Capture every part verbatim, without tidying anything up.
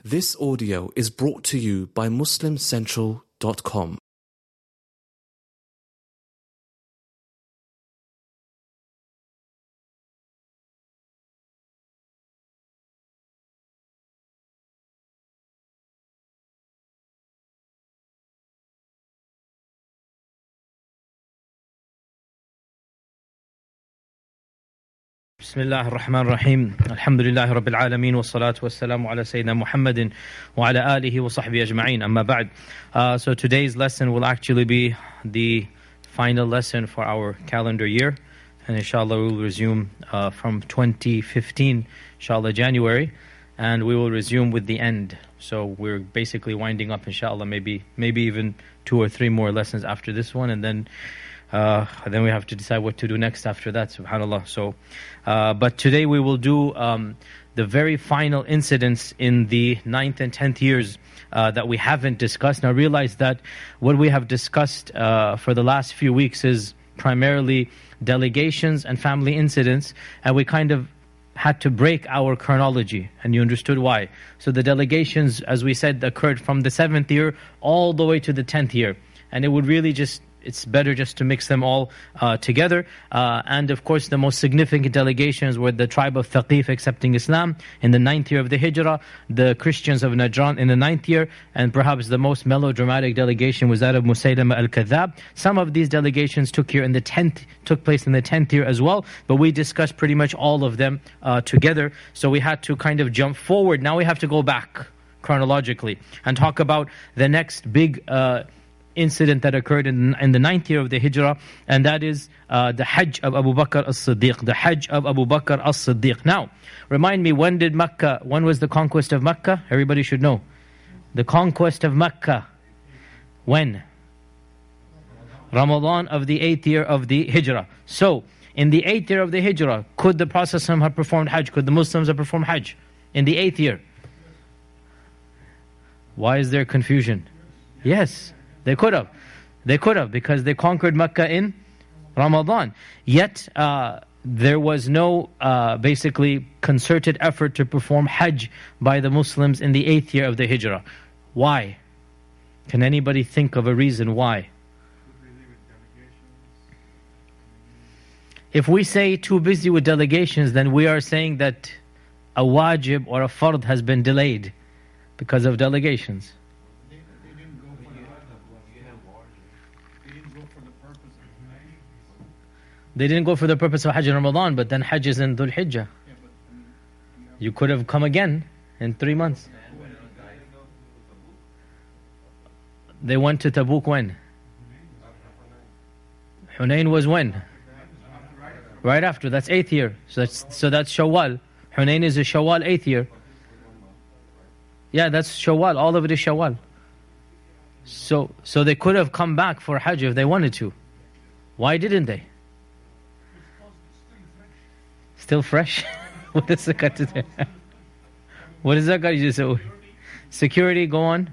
This audio is brought to you by Muslim Central dot com. بسم الله الرحمن الرحيم الحمد لله رب العالمين والصلاة والسلام على سيدنا محمد وعلى آله وصحبه أجمعين أما بعد. Uh, so today's lesson will actually be the final lesson for our calendar year, and inshallah we will resume uh, from twenty fifteen, inshallah January, and we will resume with the end. So we're basically winding up, inshallah, maybe maybe even two or three more lessons after this one, and then Uh, then we have to decide what to do next after that, subhanAllah. So, uh, but today we will do um, the very final incidents in the ninth and tenth years uh, that we haven't discussed. Now realize that what we have discussed uh, for the last few weeks is primarily delegations and family incidents, and we kind of had to break our chronology, and you understood why. So the delegations, as we said, occurred from the seventh year all the way to the tenth year, and it would really just it's better just to mix them all uh, together. Uh, and of course, the most significant delegations were the tribe of Thaqif accepting Islam in the ninth year of the Hijrah, the Christians of Najran in the ninth year, and perhaps the most melodramatic delegation was that of Musaylama al-Kadhab. Some of these delegations took here in the tenth, took place in the tenth year as well, but we discussed pretty much all of them uh, together. So we had to kind of jump forward. Now we have to go back chronologically and talk about the next big uh, incident that occurred in, in the ninth year of the Hijrah, and that is uh, the Hajj of Abu Bakr as-Siddiq. The Hajj of Abu Bakr as-Siddiq. Now, remind me, when did Makkah, when was the conquest of Makkah? Everybody should know. The conquest of Makkah. When? Ramadan of the eighth year of the Hijrah. So, in the eighth year of the Hijrah, could the Prophet ﷺ have performed Hajj? Could the Muslims have performed Hajj? In the eighth year? Why is there confusion? Yes. They could have. They could have, because they conquered Mecca in Ramadan. Yet, uh, there was no, uh, basically, concerted effort to perform Hajj by the Muslims in the eighth year of the Hijrah. Why? Can anybody think of a reason why? If we say too busy with delegations, then we are saying that a wajib or a fard has been delayed because of delegations. They didn't go for the purpose of Hajj in Ramadan, but then Hajj is in Dhul Hijjah. You could have come again in three months. They went to Tabuk when? Hunayn was when? Right after, that's eighth year. So that's, so that's Shawwal. Hunayn is a Shawwal eighth year. Yeah, that's Shawwal. All of it is Shawwal. So, so they could have come back for Hajj if they wanted to. Why didn't they? Still fresh? What does that got to do? What does that got to do? So, security, go on.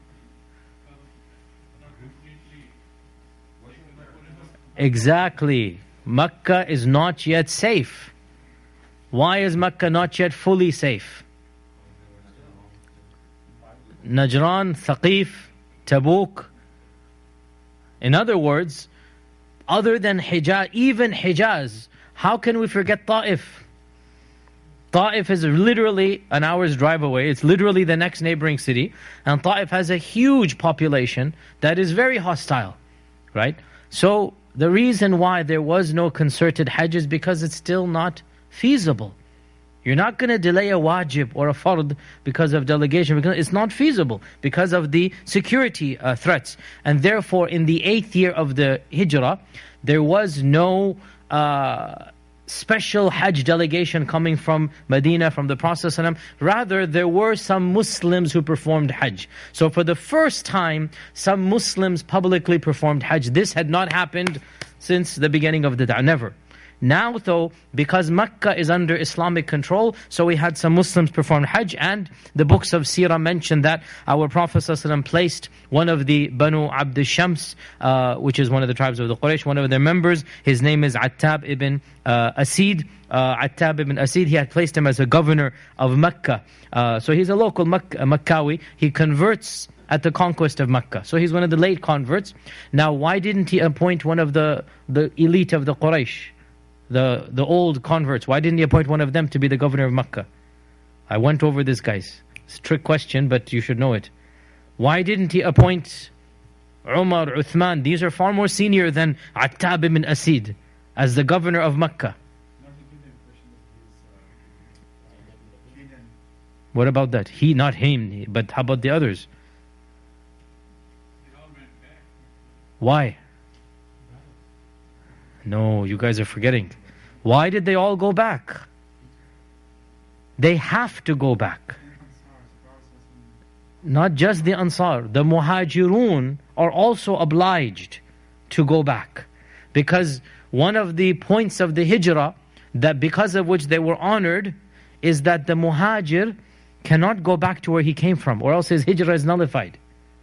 Exactly. Makkah is not yet safe. Why is Makkah not yet fully safe? Najran, Thaqif, Tabuk. In other words, other than Hijaz, even Hijaz, how can we forget Ta'if? Ta'if is literally an hour's drive away. It's literally the next neighboring city. And Ta'if has a huge population that is very hostile. Right? So, the reason why there was no concerted Hajj is because it's still not feasible. You're not going to delay a wajib or a fard because of delegation, because it's not feasible because of the security uh, threats. And therefore, in the eighth year of the Hijrah, there was no uh, special Hajj delegation coming from Medina, from the Prophet ﷺ. Rather, there were some Muslims who performed Hajj. So for the first time, some Muslims publicly performed Hajj. This had not happened since the beginning of the Da'wah, never. Now though, because Mecca is under Islamic control, so we had some Muslims perform Hajj, and the books of Seerah mention that our Prophet ﷺ placed one of the Banu Abd Shams, uh, which is one of the tribes of the Quraysh, one of their members, his name is Attab ibn uh, Asid. Uh, Attab ibn Asid, he had placed him as a governor of Mecca. Uh, so he's a local Mek- uh, Meccawi. He converts at the conquest of Mecca. So he's one of the late converts. Now, why didn't he appoint one of the, the elite of the Quraysh? The, the old converts. Why didn't he appoint one of them to be the governor of Mecca? I went over this, guys. It's a trick question, but you should know it. Why didn't he appoint Umar, Uthman? These are far more senior than Attab ibn Asid as the governor of Mecca. What about that? He, not him, but how about the others? Why? No, you guys are forgetting. Why did they all go back? They have to go back. Not just the Ansar. The Muhajirun are also obliged to go back. Because one of the points of the Hijrah, that because of which they were honored, is that the Muhajir cannot go back to where he came from, or else his Hijrah is nullified.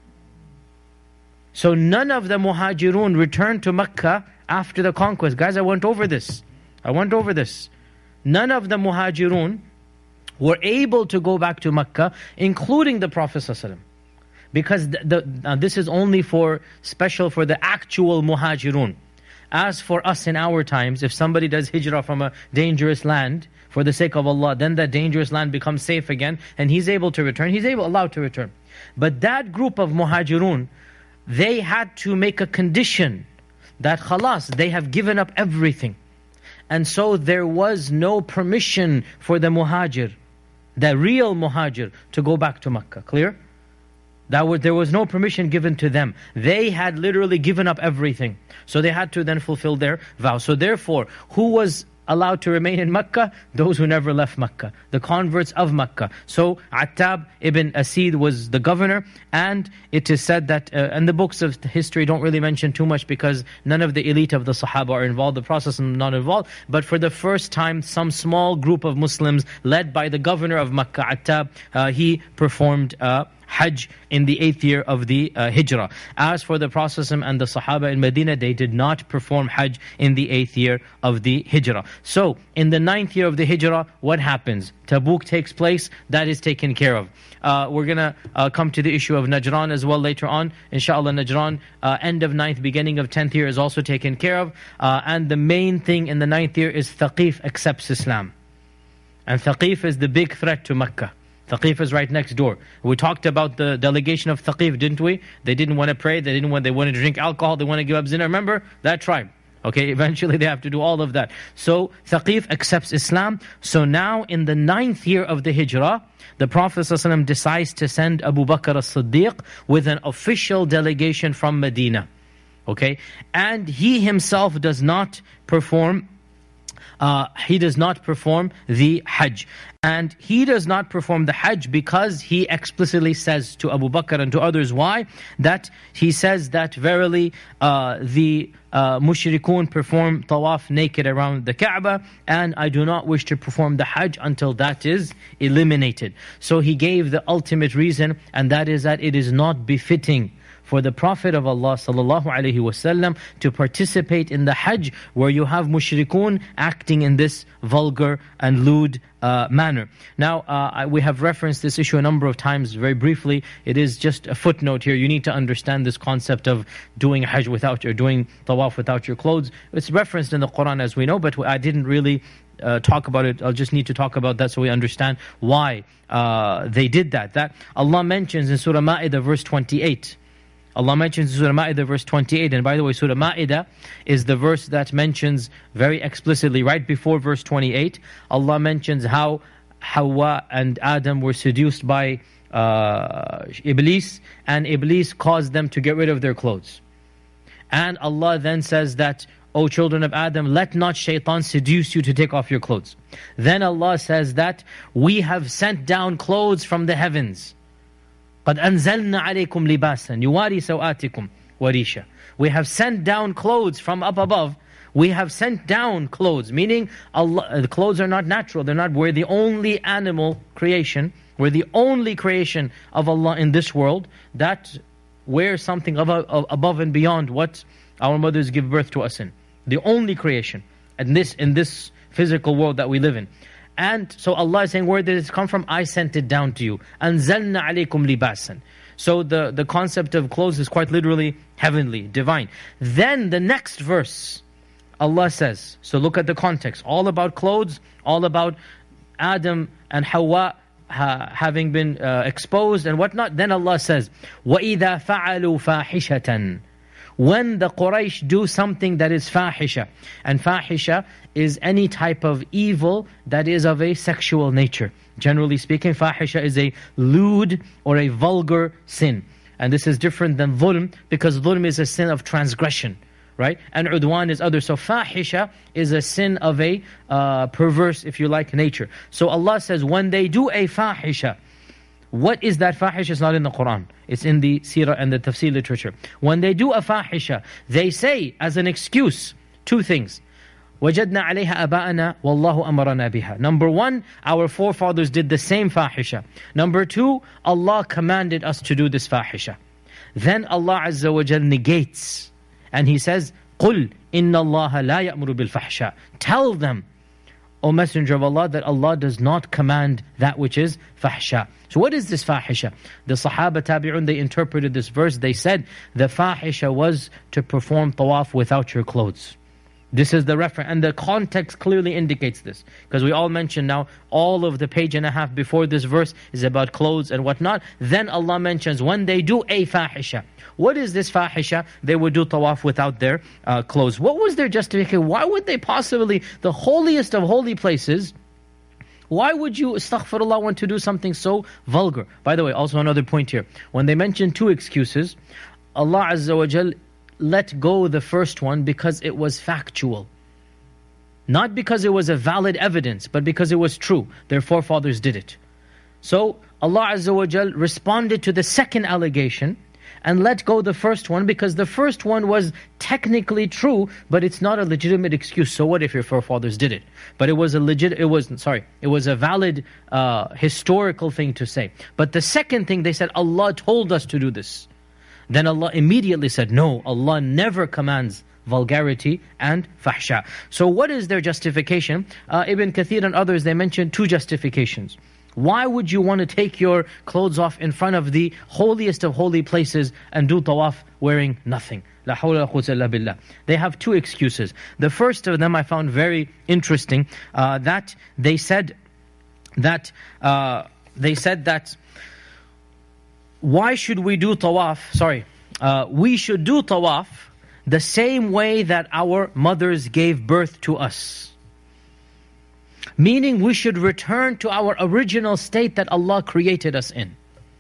So none of the Muhajirun returned to Mecca after the conquest. Guys, I went over this. I went over this. None of the Muhajirun were able to go back to Mecca, including the Prophet ﷺ. Because the, the, uh, this is only for special for the actual Muhajirun. As for us in our times, if somebody does hijrah from a dangerous land for the sake of Allah, then that dangerous land becomes safe again, and he's able to return, he's able allowed to return. But that group of Muhajirun, they had to make a condition that khalas, they have given up everything. And so there was no permission for the Muhajir, the real Muhajir, to go back to Mecca. Clear? That was, there was no permission given to them. They had literally given up everything. So they had to then fulfill their vow. So therefore, who was allowed to remain in Mecca? Those who never left Mecca, the converts of Mecca. So Attab ibn Asid was the governor, and it is said that, uh, and the books of history don't really mention too much because none of the elite of the Sahaba are involved, the Prophet is not involved, but for the first time, some small group of Muslims led by the governor of Mecca, Attab, uh, he performed uh, Hajj in the eighth year of the uh, Hijrah. As for the Prophet and the Sahaba in Medina, they did not perform Hajj in the eighth year of the Hijrah. So, in the ninth year of the Hijrah, what happens? Tabuk takes place, that is taken care of. Uh, we're going to uh, come to the issue of Najran as well later on. Inshallah, Najran, uh, end of ninth, beginning of tenth year is also taken care of. Uh, and the main thing in the ninth year is Thaqif accepts Islam. And Thaqif is the big threat to Mecca. Thaqif is right next door. We talked about the delegation of Thaqif, didn't we? They didn't want to pray, they didn't want, they wanted to drink alcohol, they want to give up zina. Remember that tribe? Okay, eventually they have to do all of that. So Thaqif accepts Islam. So now in the ninth year of the Hijrah, the Prophet ﷺ decides to send Abu Bakr as-Siddiq with an official delegation from Medina. Okay, and he himself does not perform Uh, he does not perform the Hajj. And he does not perform the Hajj because he explicitly says to Abu Bakr and to others, why? That he says that verily uh, the uh, mushrikun perform tawaf naked around the Kaaba, and I do not wish to perform the Hajj until that is eliminated. So he gave the ultimate reason, and that is that it is not befitting for the Prophet of Allah sallallahu alaihi wasallam to participate in the Hajj where you have mushrikun acting in this vulgar and lewd uh, manner. Now, uh, we have referenced this issue a number of times very briefly. It is just a footnote here. You need to understand this concept of doing Hajj without or doing tawaf without your clothes. It's referenced in the Quran as we know, but I didn't really Uh, talk about it. I'll just need to talk about that so we understand why uh, they did that. That Allah mentions in Surah Ma'idah verse twenty-eight. Allah mentions in Surah Ma'idah verse twenty-eight, and by the way, Surah Ma'idah is the verse that mentions very explicitly, right before verse twenty-eight, Allah mentions how Hawa and Adam were seduced by uh, Iblis, and Iblis caused them to get rid of their clothes. And Allah then says that, O children of Adam, let not shaitan seduce you to take off your clothes. Then Allah says that we have sent down clothes from the heavens. قَدْ أَنزَلْنَا عَلَيْكُمْ لِبَاسًا يُوَارِي سَوْآتِكُمْ وَرِيشًا. We have sent down clothes from up above, We have sent down clothes, meaning Allah, the clothes are not natural. They're not, we're the only animal creation. We're the only creation of Allah in this world that wears something above, above and beyond what our mothers give birth to us in. The only creation in this, in this physical world that we live in. And so Allah is saying, where did it come from? I sent it down to you. أَنزَلْنَا عَلَيْكُمْ لِبَاسًا. So the, the concept of clothes is quite literally heavenly, divine. Then the next verse, Allah says, so look at the context, all about clothes, all about Adam and Hawa ha, having been uh, exposed and whatnot. Then Allah says, وَإِذَا فَعَلُوا فَاحِشَةً. When the Quraysh do something that is fahisha, and fahisha is any type of evil that is of a sexual nature. Generally speaking, fahisha is a lewd or a vulgar sin. And this is different than dhulm, because dhulm is a sin of transgression, right? And udwan is other. So fahisha is a sin of a uh, perverse, if you like, nature. So Allah says, when they do a fahisha, what is that fahisha? It's not in the Quran. It's in the seerah and the tafsir literature. When they do a fahisha, they say as an excuse two things. وَجَدْنَا عَلَيْهَا أَبَاءَنَا وَاللَّهُ أَمَرَنَا بِهَا. Number one, our forefathers did the same fahisha. Number two, Allah commanded us to do this fahisha. Then Allah Azza wa Jal negates, and He says, قُلْ إِنَّ اللَّهَ لَا يَأْمُرُ بِالْفَحْشَةِ. Tell them, O Messenger of Allah, that Allah does not command that which is fahsha. So what is this fahisha? The Sahaba Tabi'un, they interpreted this verse. They said the fahisha was to perform tawaf without your clothes. This is the reference, and the context clearly indicates this. Because we all mentioned now, all of the page and a half before this verse is about clothes and whatnot. Then Allah mentions when they do a fahisha. What is this fahisha? They would do tawaf without their uh, clothes. What was their justification? Why would they possibly, the holiest of holy places, why would you, astaghfirullah, want to do something so vulgar? By the way, also another point here. When they mention two excuses, Allah Azza wa Jal let go the first one because it was factual. Not because it was a valid evidence, but because it was true. Their forefathers did it. So Allah Azza wa Jal responded to the second allegation and let go the first one, because the first one was technically true, but it's not a legitimate excuse. So what if your forefathers did it? But it was a legit, it was, sorry, it was a valid uh, historical thing to say. But the second thing, they said, Allah told us to do this. Then Allah immediately said, no, Allah never commands vulgarity and fahsha. So what is their justification? Uh, Ibn Kathir and others, they mentioned two justifications. Why would you want to take your clothes off in front of the holiest of holy places and do tawaf wearing nothing? La hawla wa quwwata illa billah. They have two excuses. The first of them I found very interesting, uh, that they said that, uh, they said that, why should we do tawaf? Sorry, uh, we should do tawaf the same way that our mothers gave birth to us. Meaning we should return to our original state that Allah created us in.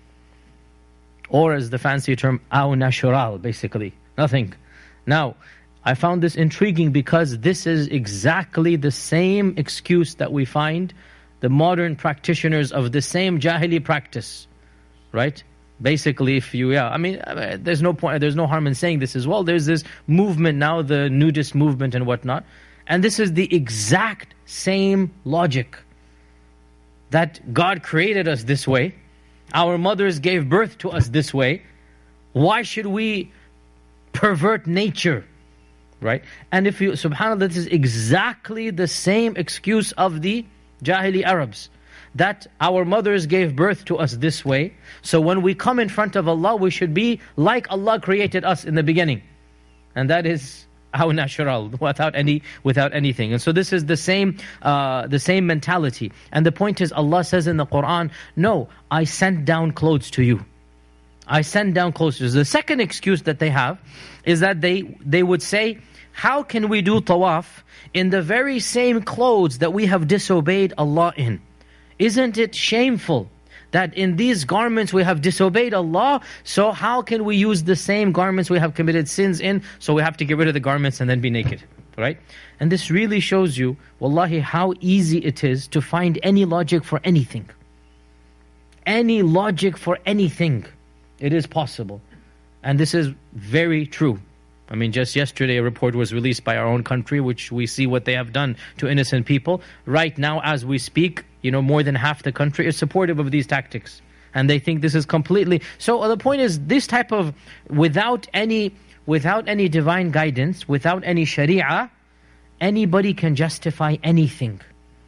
Or as the fancy term, au natural, basically, nothing. Now, I found this intriguing because this is exactly the same excuse that we find the modern practitioners of the same Jahili practice, right? Basically, if you, yeah, I mean, there's no point, there's no harm in saying this as well. There's this movement now, the nudist movement and whatnot. And this is the exact same logic. That God created us this way. Our mothers gave birth to us this way. Why should we pervert nature? Right? And if you, subhanAllah, this is exactly the same excuse of the Jahili Arabs. That our mothers gave birth to us this way. So when we come in front of Allah, we should be like Allah created us in the beginning. And that is how natural, without any, without anything. And so this is the same, uh, the same mentality. And the point is, Allah says in the Quran, no, I sent down clothes to you. I sent down clothes to you. The second excuse that they have is that they, they would say, how can we do tawaf in the very same clothes that we have disobeyed Allah in? Isn't it shameful that in these garments we have disobeyed Allah? So how can we use the same garments we have committed sins in? So we have to get rid of the garments and then be naked, right? And this really shows you, wallahi, how easy it is to find any logic for anything. Any logic for anything. It is possible. And this is very true. I mean, just yesterday a report was released by our own country, which we see what they have done to innocent people. Right now, as we speak, you know, more than half the country is supportive of these tactics. And they think this is completely... So the point is, this type of, without any, without any divine guidance, without any sharia, anybody can justify anything.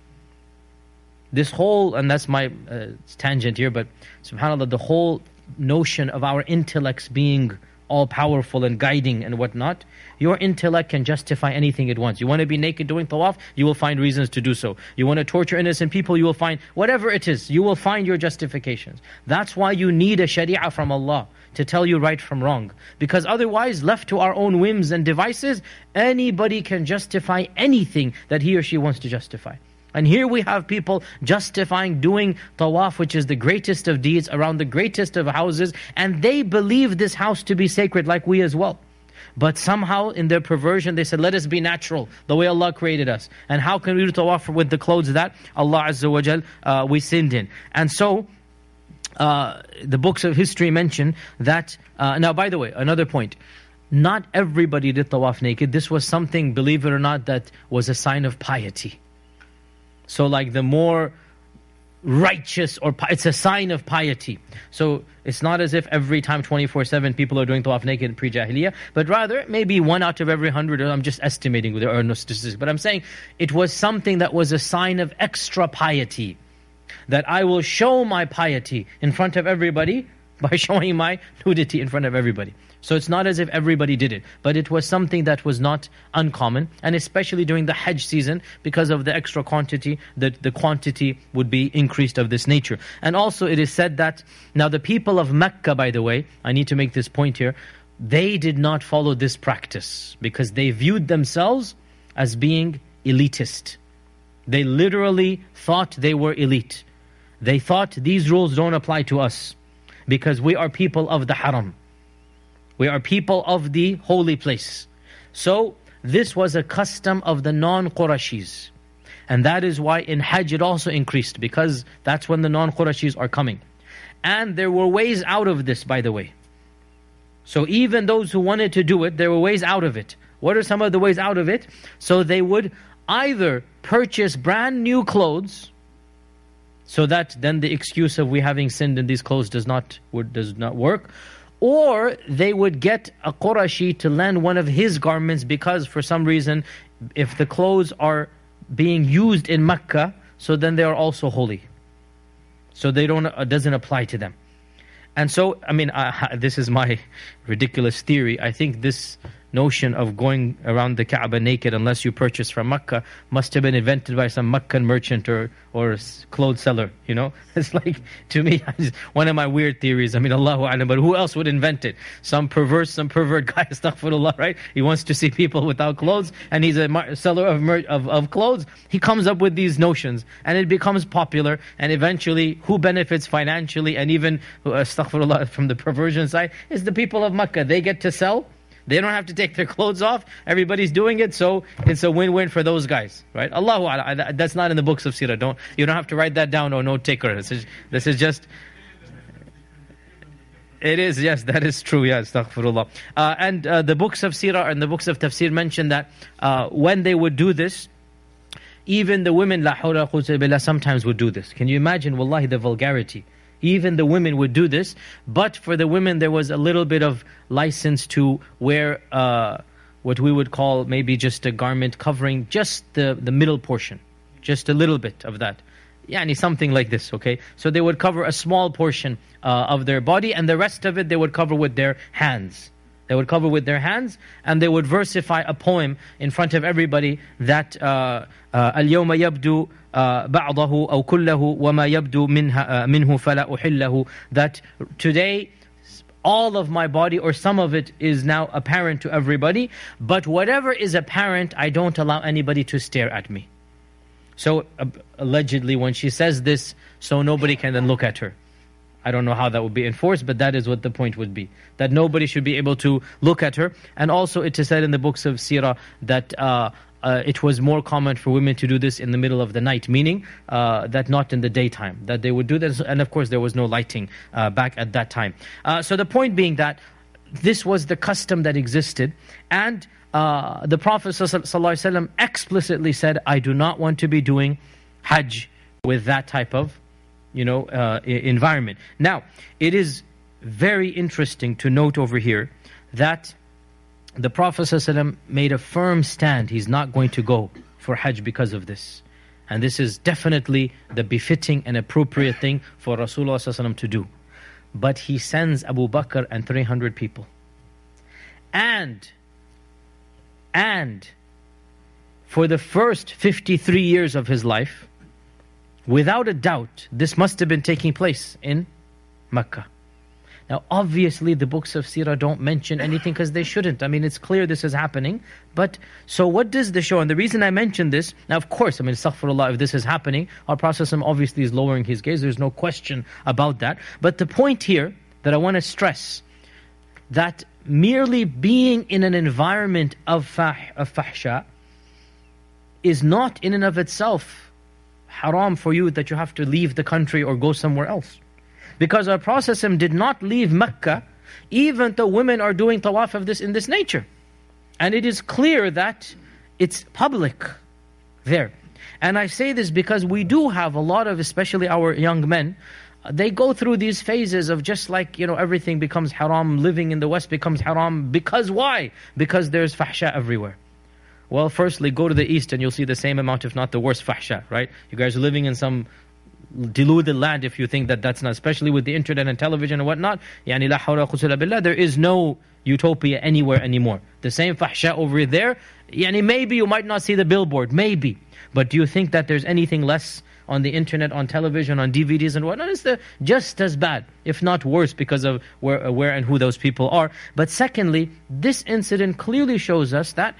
This whole, and that's my uh, tangent here, but subhanAllah, the whole notion of our intellects being all-powerful and guiding and whatnot, your intellect can justify anything it wants. You want to be naked doing tawaf, you will find reasons to do so. You want to torture innocent people, you will find, whatever it is, you will find your justifications. That's why you need a sharia from Allah to tell you right from wrong. Because otherwise, left to our own whims and devices, anybody can justify anything that he or she wants to justify. And here we have people justifying doing tawaf, which is the greatest of deeds, around the greatest of houses, and they believe this house to be sacred like we as well. But somehow in their perversion they said, let us be natural, the way Allah created us. And how can we do tawaf with the clothes that Allah Azza wa Jal, uh, we sinned in? And so, uh, the books of history mention that, uh, now by the way, another point, not everybody did tawaf naked. This was something, believe it or not, that was a sign of piety. So like the more righteous, or it's a sign of piety. So it's not as if every time twenty-four seven people are doing tawaf naked pre-Jahiliyyah, but rather maybe one out of every hundred, I'm just estimating, there are no statistics, but I'm saying it was something that was a sign of extra piety. That I will show my piety in front of everybody by showing my nudity in front of everybody. So it's not as if everybody did it, but it was something that was not uncommon, and especially during the Hajj season, because of the extra quantity, the, the quantity would be increased of this nature. And also it is said that, now the people of Mecca, by the way, I need to make this point here, they did not follow this practice, because they viewed themselves as being elitist. They literally thought they were elite. They thought these rules don't apply to us, because we are people of the haram. We are people of the holy place. So this was a custom of the non-Qurashis. And that is why in Hajj it also increased, because that's when the non-Qurashis are coming. And there were ways out of this, by the way. So even those who wanted to do it, there were ways out of it. What are some of the ways out of it? So they would either purchase brand new clothes, so that then the excuse of we having sinned in these clothes does not, does not work. Or they would get a Qurashi to lend one of his garments, because for some reason, if the clothes are being used in Mecca, so then they are also holy. So they don't, it doesn't apply to them. And so, I mean, uh, this is my ridiculous theory. I think this notion of going around the Kaaba naked unless you purchase from Mecca must have been invented by some Meccan merchant or or clothes seller, you know. It's like, to me, one of my weird theories. I mean, Allahu A'lam, but who else would invent it? Some perverse, some pervert guy, astaghfirullah, right? He wants to see people without clothes, and he's a seller of, of, of clothes. He comes up with these notions, and it becomes popular, and eventually, who benefits financially, and even, astaghfirullah, from the perversion side, is the people of Mecca. They get to sell. They don't have to take their clothes off. Everybody's doing it, so it's a win-win for those guys, right? Allahu A'lam. That's not in the books of Sirah. Don't you don't have to write that down or note taker. This is this is just. It is, yes, that is true. Yes, astaghfirullah. Uh, and uh, the books of Sirah and the books of Tafsir mention that uh, when they would do this, even the women, la hawla quwwata billah, sometimes would do this. Can you imagine? Wallahi, the vulgarity. Even the women would do this, but for the women there was a little bit of license to wear uh, what we would call maybe just a garment covering just the, the middle portion. Just a little bit of that. Yani something like this, okay? So they would cover a small portion uh, of their body, and the rest of it they would cover with their hands. They would cover with their hands, and they would versify a poem in front of everybody that uh, uh, اليوم يبدو بعضه أو كله وما يبدو منها منه فلا أحله, that today all of my body or some of it is now apparent to everybody, but whatever is apparent, I don't allow anybody to stare at me. So uh, allegedly when she says this, so nobody can then look at her. I don't know how that would be enforced, but that is what the point would be. That nobody should be able to look at her. And also it is said in the books of Sirah that uh, uh, it was more common for women to do this in the middle of the night, meaning uh, that not in the daytime, that they would do this. And of course there was no lighting uh, back at that time. Uh, so the point being that this was the custom that existed. And uh, the Prophet ﷺ explicitly said, I do not want to be doing Hajj with that type of, you know, uh, environment. Now, it is very interesting to note over here that the Prophet ﷺ made a firm stand. He's not going to go for Hajj because of this. And this is definitely the befitting and appropriate thing for Rasulullah ﷺ to do. But he sends Abu Bakr and three hundred people. And, and for the first fifty-three years of his life, without a doubt, this must have been taking place in Mecca. Now, obviously, the books of Sirah don't mention anything because they shouldn't. I mean, it's clear this is happening. But, so what does this show? And the reason I mention this, now of course, I mean, astaghfirullah, if this is happening, our Prophet obviously is lowering his gaze. There's no question about that. But the point here that I want to stress, that merely being in an environment of, fah, of fahsha is not in and of itself haram for you that you have to leave the country or go somewhere else. Because our Prophet did not leave Mecca, even though women are doing tawaf of this in this nature. And it is clear that it's public there. And I say this because we do have a lot of, especially our young men, they go through these phases of just like, you know, everything becomes haram, living in the West becomes haram. Because why? Because there's fahsha everywhere. Well, firstly, go to the East and you'll see the same amount, if not the worst fahsha, right? You guys are living in some deluded land if you think that that's not, especially with the internet and television and whatnot. Yani la hawla quwwata billah, there is no utopia anywhere anymore. The same fahsha over there, yani maybe you might not see the billboard, maybe. But do you think that there's anything less on the internet, on television, on D V Ds and whatnot? It's the, just as bad, if not worse, because of where, where and who those people are. But secondly, this incident clearly shows us that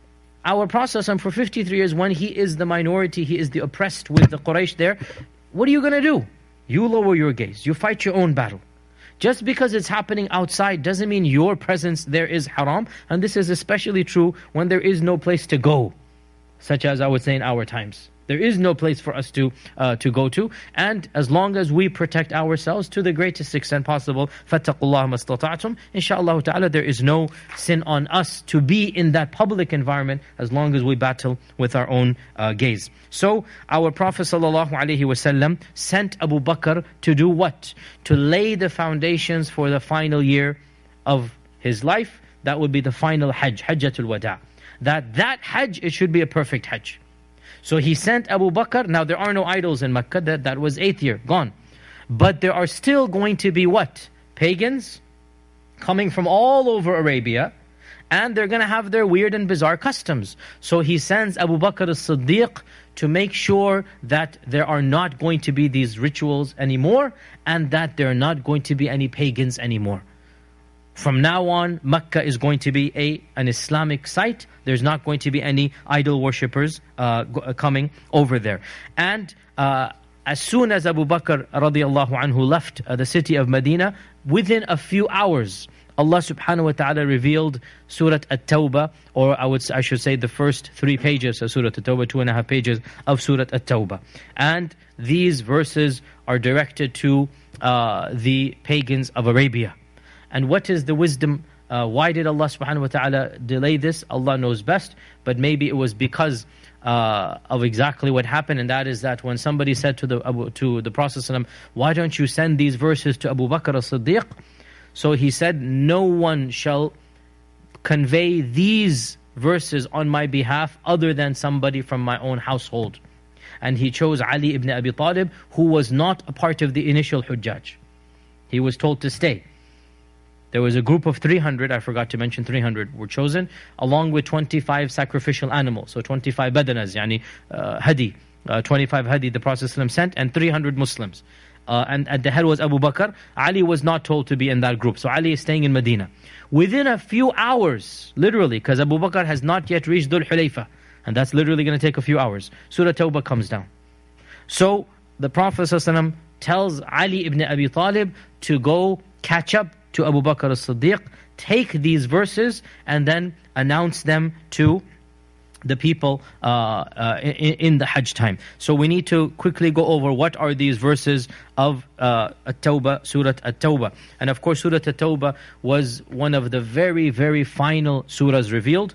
our Prophet for fifty-three years, when he is the minority, he is the oppressed with the Quraysh there, what are you going to do? You lower your gaze. You fight your own battle. Just because it's happening outside doesn't mean your presence there is haram. And this is especially true when there is no place to go. Such as I would say in our times. There is no place for us to uh, to go to. And as long as we protect ourselves to the greatest extent possible, فَاتَّقُوا اللَّهَ مَا اسْتَطَعْتُمْ, inshaAllah ta'ala, there is no sin on us to be in that public environment as long as we battle with our own uh, gaze. So our Prophet sallallahu alaihi wasallam sent Abu Bakr to do what? To lay the foundations for the final year of his life. That would be the final Hajj, Hajjatul Wada'. That that Hajj, it should be a perfect Hajj. So he sent Abu Bakr. Now there are no idols in Mecca. That, that was eighth year, gone. But there are still going to be what? Pagans coming from all over Arabia. And they're going to have their weird and bizarre customs. So he sends Abu Bakr as-Siddiq to make sure that there are not going to be these rituals anymore. And that there are not going to be any pagans anymore. From now on, Mecca is going to be a an Islamic site. There's not going to be any idol worshippers uh, coming over there. And uh, as soon as Abu Bakr radiallahu anhu left uh, the city of Medina, within a few hours, Allah subhanahu wa ta'ala revealed Surah At-Tawbah, or I would I should say the first three pages of Surah At-Tawbah, two and a half pages of Surah At-Tawbah. And these verses are directed to uh, the pagans of Arabia. And what is the wisdom? Uh, why did Allah subhanahu wa ta'ala delay this? Allah knows best. But maybe it was because uh, of exactly what happened. And that is that when somebody said to the Abu, to the Prophet ﷺ, why don't you send these verses to Abu Bakr as-Siddiq? So he said, no one shall convey these verses on my behalf other than somebody from my own household. And he chose Ali ibn Abi Talib, who was not a part of the initial Hujjaj. He was told to stay. There was a group of three hundred, I forgot to mention three hundred, were chosen, along with twenty-five sacrificial animals. So twenty-five badanas, yani uh, hadi, uh, twenty-five hadi the Prophet ﷺ sent, and three hundred Muslims. Uh, and at the head was Abu Bakr. Ali was not told to be in that group. So Ali is staying in Medina. Within a few hours, literally, because Abu Bakr has not yet reached Dhul Hulayfa, and that's literally going to take a few hours, Surah Tawbah comes down. So the Prophet ﷺ tells Ali ibn Abi Talib to go catch up to Abu Bakr as-Siddiq, take these verses and then announce them to the people uh, uh, in, in the Hajj time. So we need to quickly go over what are these verses of uh, At-Tawbah, Surah At-Tawbah. And of course, Surah At-Tawbah was one of the very, very final surahs revealed.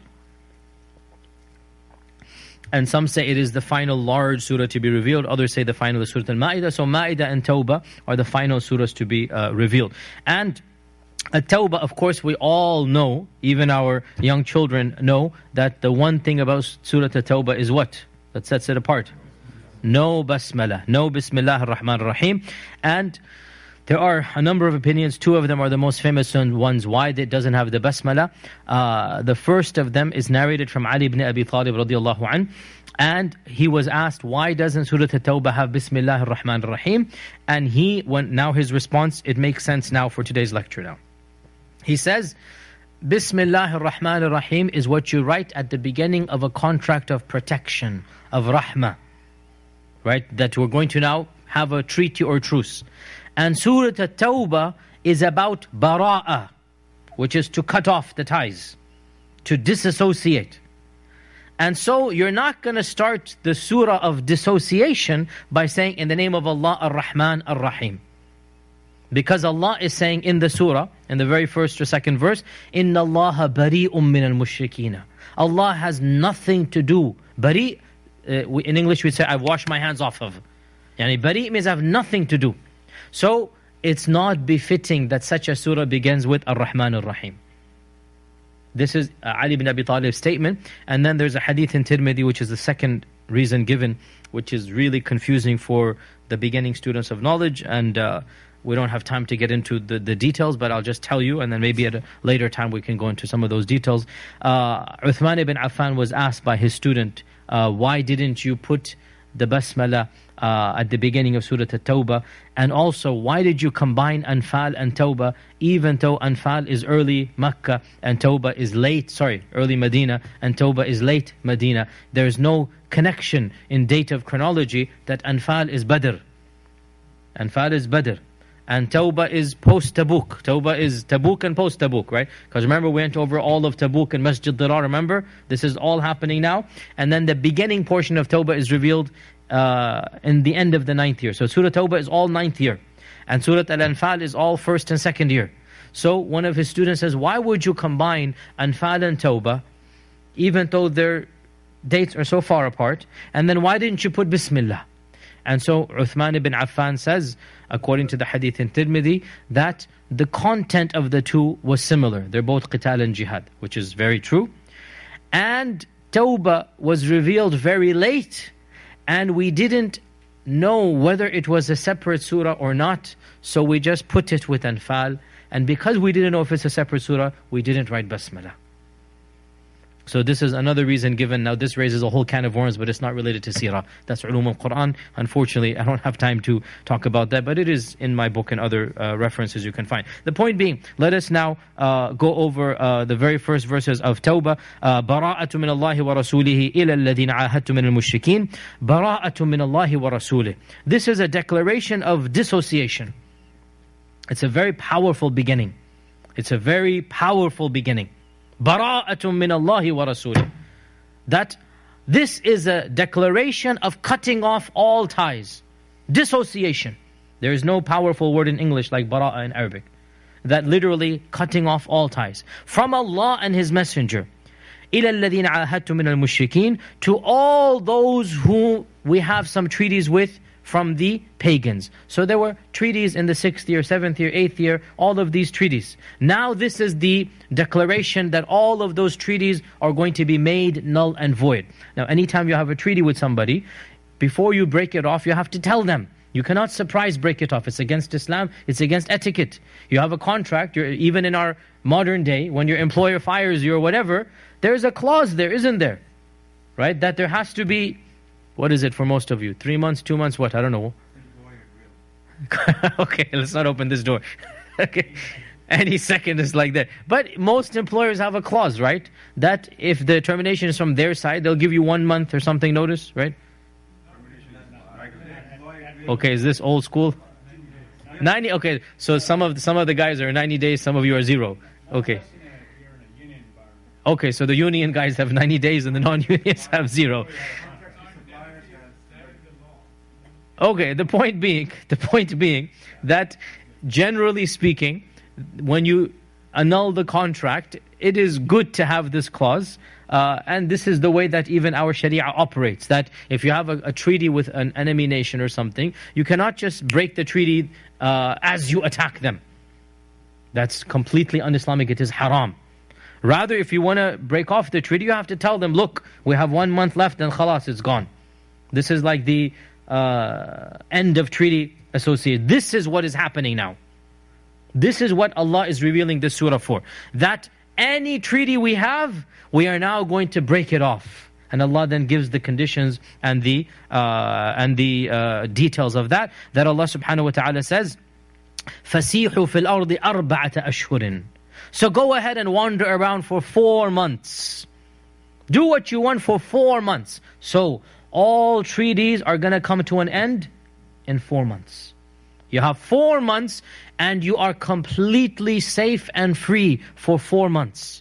And some say it is the final large surah to be revealed. Others say the final is Surah Al-Ma'idah. So Ma'idah and Tawbah are the final surahs to be uh, revealed. And At-Tawbah, of course, we all know, even our young children know, that the one thing about Surah At-Tawbah is what? That sets it apart. No basmalah, no Bismillah ar-Rahman ar-Rahim. And there are a number of opinions. Two of them are the most famous ones why it doesn't have the basmalah. Uh, the first of them is narrated from Ali ibn Abi Talib radiallahu anhu. And he was asked, why doesn't Surah At-Tawbah have Bismillah ar-Rahman ar-Rahim? And he, when, now his response, it makes sense now for today's lecture now. He says, Bismillah ar-Rahman ar-Rahim is what you write at the beginning of a contract of protection, of rahmah. Right? That we're going to now have a treaty or truce. And Surah At-Tawbah is about bara'ah, which is to cut off the ties, to disassociate. And so you're not going to start the surah of dissociation by saying, in the name of Allah ar-Rahman ar-Rahim. Because Allah is saying in the surah, in the very first or second verse, Inna Allaha bari'um min al-mushrikeen. Allah has nothing to do. Bari, uh, in English we say, I wash my hands off of. Yani bari means I have nothing to do. So it's not befitting that such a surah begins with Ar-Rahman Ar-Rahim. This is uh, Ali ibn Abi Talib's statement. And then there's a hadith in Tirmidhi, which is the second reason given, which is really confusing for the beginning students of knowledge. And uh, we don't have time to get into the, the details, but I'll just tell you, and then maybe at a later time we can go into some of those details. Uh, Uthman ibn Affan was asked by his student, uh, why didn't you put the basmalah uh, at the beginning of Surah At-Tawbah? And also, why did you combine Anfal and Tawbah, even though Anfal is early Makkah and Tawbah is late, sorry, early Medina, and Tawbah is late Medina? There is no connection in date of chronology that Anfal is Badr. Anfal is Badr. And Tawbah is post-Tabuk. Tawbah is Tabuk and post-Tabuk, right? Because remember, we went over all of Tabuk and Masjid Dirar, remember? This is all happening now. And then the beginning portion of Tawbah is revealed uh, in the end of the ninth year. So Surah Tawbah is all ninth year. And Surah Al-Anfal is all first and second year. So one of his students says, why would you combine Anfal and Tawbah, even though their dates are so far apart? And then why didn't you put Bismillah? And so Uthman ibn Affan says, according to the hadith in Tirmidhi, that the content of the two was similar. They're both qital and jihad, which is very true. And Tawbah was revealed very late, and we didn't know whether it was a separate surah or not, so we just put it with Anfal. And because we didn't know if it's a separate surah, we didn't write Basmalah. So this is another reason given. Now this raises a whole can of worms, but it's not related to seerah. That's ulum al-Quran. Unfortunately, I don't have time to talk about that, but it is in my book and other uh, references you can find. The point being, let us now uh, go over uh, the very first verses of Tawbah. Bara'atu min Allahi wa rasulihi ila alladhina ahadtu min al-mushrikeen. Bara'atu min Allahi wa rasulih. This is a declaration of dissociation. It's a very powerful beginning. It's a very powerful beginning. Bara'atun min Allahi wa rasulih. That this is a declaration of cutting off all ties. Dissociation. There is no powerful word in English like bara'a in Arabic. That literally cutting off all ties. From Allah and His Messenger. إِلَى الَّذِينَ عَاهَدْتُم مِّنَ الْمُشْرِكِينَ. To all those who we have some treaties with from the pagans. So there were treaties in the sixth year, seventh year, eighth year, all of these treaties. Now this is the declaration that all of those treaties are going to be made null and void. Now anytime you have a treaty with somebody, before you break it off, you have to tell them. You cannot surprise break it off. It's against Islam, it's against etiquette. You have a contract, you're, even in our modern day, when your employer fires you or whatever, there's a clause there, isn't there? Right? That there has to be, what is it for most of you? Three months, two months, what? I don't know. Okay, let's not open this door. Okay, any second is like that. But most employers have a clause, right? That if the termination is from their side, they'll give you one month or something notice, right? Okay, is this old school? ninety. Okay, so some of some of the guys are ninety days, some of you are zero. Okay. Okay, so the union guys have ninety days and the non-unions have zero. Okay, the point being, the point being that generally speaking, when you annul the contract, it is good to have this clause. Uh, and this is the way that even our Sharia operates. That if you have a, a treaty with an enemy nation or something, you cannot just break the treaty uh, as you attack them. That's completely un-Islamic. It is haram. Rather, if you want to break off the treaty, you have to tell them, look, we have one month left and khalas, it's gone. This is like the uh, end of treaty association. This is what is happening now. This is what Allah is revealing this surah for. That any treaty we have, we are now going to break it off. And Allah then gives the conditions and the uh, and the uh, details of that. That Allah subhanahu wa ta'ala says, فَسِيحُوا فِي الْأَرْضِ أَرْبَعَةَ أَشْهُرٍ. So go ahead and wander around for four months. Do what you want for four months. So all treaties are going to come to an end in four months. You have four months and you are completely safe and free for four months.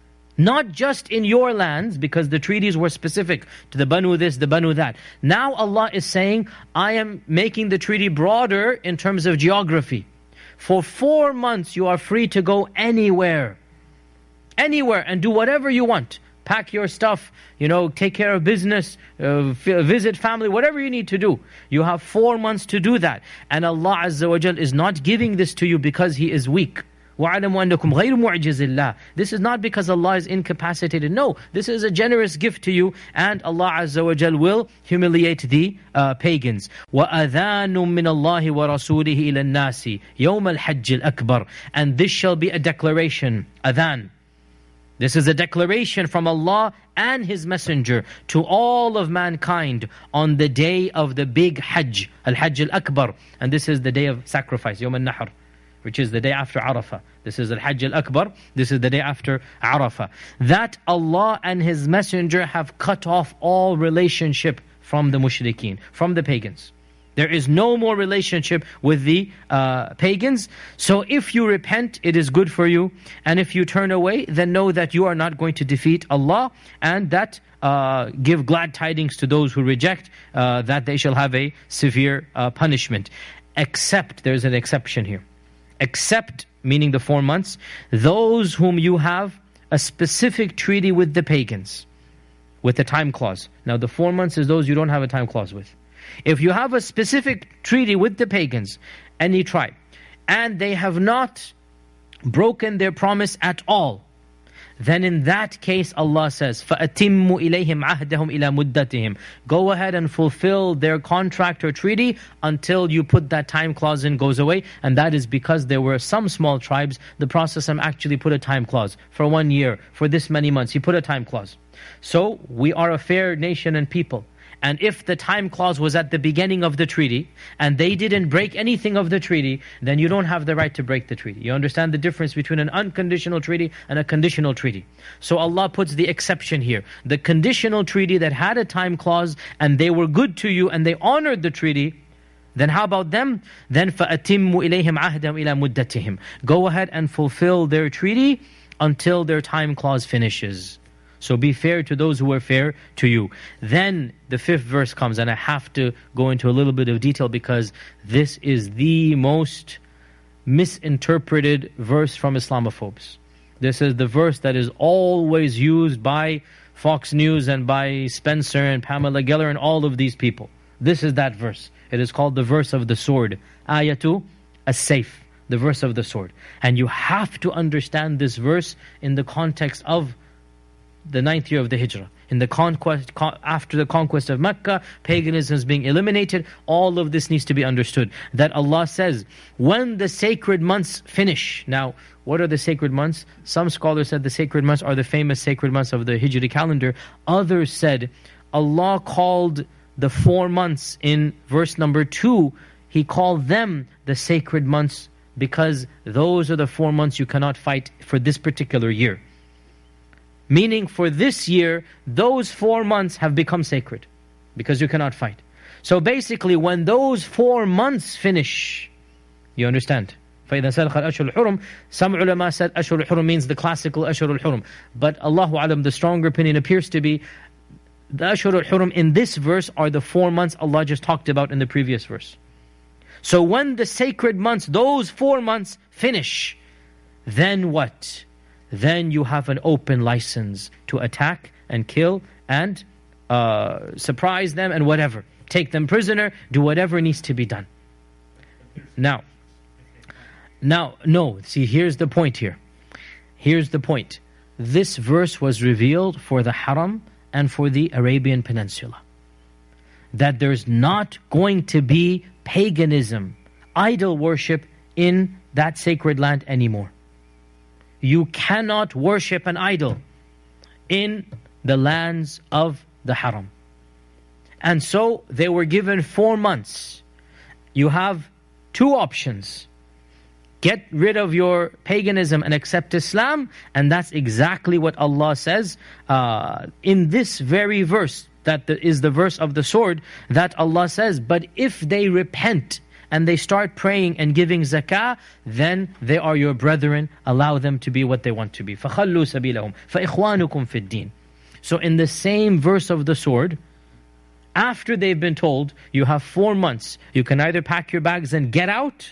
Not just in your lands, because the treaties were specific to the Banu this, the Banu that. Now Allah is saying, I am making the treaty broader in terms of geography. For four months you are free to go anywhere. Anywhere and do whatever you want. Pack your stuff, you know, take care of business, uh, visit family, whatever you need to do. You have four months to do that. And Allah Azza wa Jal is not giving this to you because He is weak. وَعَلَمُوا أَنَّكُمْ غَيْرُ مُعْجِزِ اللَّهِ. This is not because Allah is incapacitated. No, this is a generous gift to you, and Allah Azza wa Jal will humiliate the uh, pagans. وَأَذَانٌ مِّنَ اللَّهِ وَرَسُولِهِ إِلَى النَّاسِ يَوْمَ الْحَجِّ الْأَكْبَرِ. And this shall be a declaration, adhan. This is a declaration from Allah and His Messenger to all of mankind on the day of the big Hajj, Al-Hajj Al-Akbar. And this is the day of sacrifice, Yawm Al-Nahr, which is the day after Arafah. This is Al-Hajj Al-Akbar. This is the day after Arafah. That Allah and His Messenger have cut off all relationship from the mushrikeen, from the pagans. There is no more relationship with the uh, pagans. So if you repent, it is good for you. And if you turn away, then know that you are not going to defeat Allah. And that uh, give glad tidings to those who reject, uh, that they shall have a severe uh, punishment. Except, there's an exception here. Except, meaning the four months, those whom you have a specific treaty with the pagans, with a time clause. Now the four months is those you don't have a time clause with. If you have a specific treaty with the pagans, any tribe, and they have not broken their promise at all, then in that case Allah says, فَأَتِمُّ إِلَيْهِمْ عَهْدَهُمْ إِلَى مُدَّتِهِمْ. Go ahead and fulfill their contract or treaty until you put that time clause in, goes away. And that is because there were some small tribes, the Prophet actually put a time clause for one year, for this many months. He put a time clause. So we are a fair nation and people. And if the time clause was at the beginning of the treaty, and they didn't break anything of the treaty, then you don't have the right to break the treaty. You understand the difference between an unconditional treaty and a conditional treaty. So Allah puts the exception here. The conditional treaty that had a time clause, and they were good to you, and they honored the treaty, then how about them? Then فَأَتِمُّ إِلَيْهِمْ عَهْدَهُمْ إِلَى مُدَّتِهِمْ. Go ahead and fulfill their treaty until their time clause finishes. So be fair to those who are fair to you. Then the fifth verse comes, and I have to go into a little bit of detail because this is the most misinterpreted verse from Islamophobes. This is the verse that is always used by Fox News and by Spencer and Pamela Geller and all of these people. This is that verse. It is called the verse of the sword. Ayatu as-sayf, the verse of the sword. And you have to understand this verse in the context of the ninth year of the Hijrah. In the conquest, con after the conquest of Mecca, paganism is being eliminated. All of this needs to be understood. That Allah says, when the sacred months finish. Now, what are the sacred months? Some scholars said the sacred months are the famous sacred months of the Hijri calendar. Others said, Allah called the four months in verse number two, He called them the sacred months because those are the four months you cannot fight for this particular year. Meaning for this year, those four months have become sacred because you cannot fight. So basically, when those four months finish, you understand? فَإِذَا سَلَخَ الْأَشْهُرُ الْحُرُمُ. Some ulama said Ashhur al-Hurum means the classical Ashhur al-Hurum. But Allahu Alam, the stronger opinion appears to be the Ashhur al-Hurum in this verse are the four months Allah just talked about in the previous verse. So when the sacred months, those four months finish, then what? Then you have an open license to attack and kill and uh, surprise them and whatever. Take them prisoner, do whatever needs to be done. Now, now, no, see, here's the point here. Here's the point. This verse was revealed for the Haram and for the Arabian Peninsula. That there's not going to be paganism, idol worship in that sacred land anymore. You cannot worship an idol in the lands of the Haram. And so they were given four months. You have two options. Get rid of your paganism and accept Islam, and that's exactly what Allah says uh, in this very verse, that the, is the verse of the sword, that Allah says, but if they repent and they start praying and giving zakah, then they are your brethren, allow them to be what they want to be. فَخَلُّوا سَبِيلَهُمْ فَإِخْوَانُكُمْ فِي الدِّينِ. So in the same verse of the sword, after they've been told, you have four months, you can either pack your bags and get out,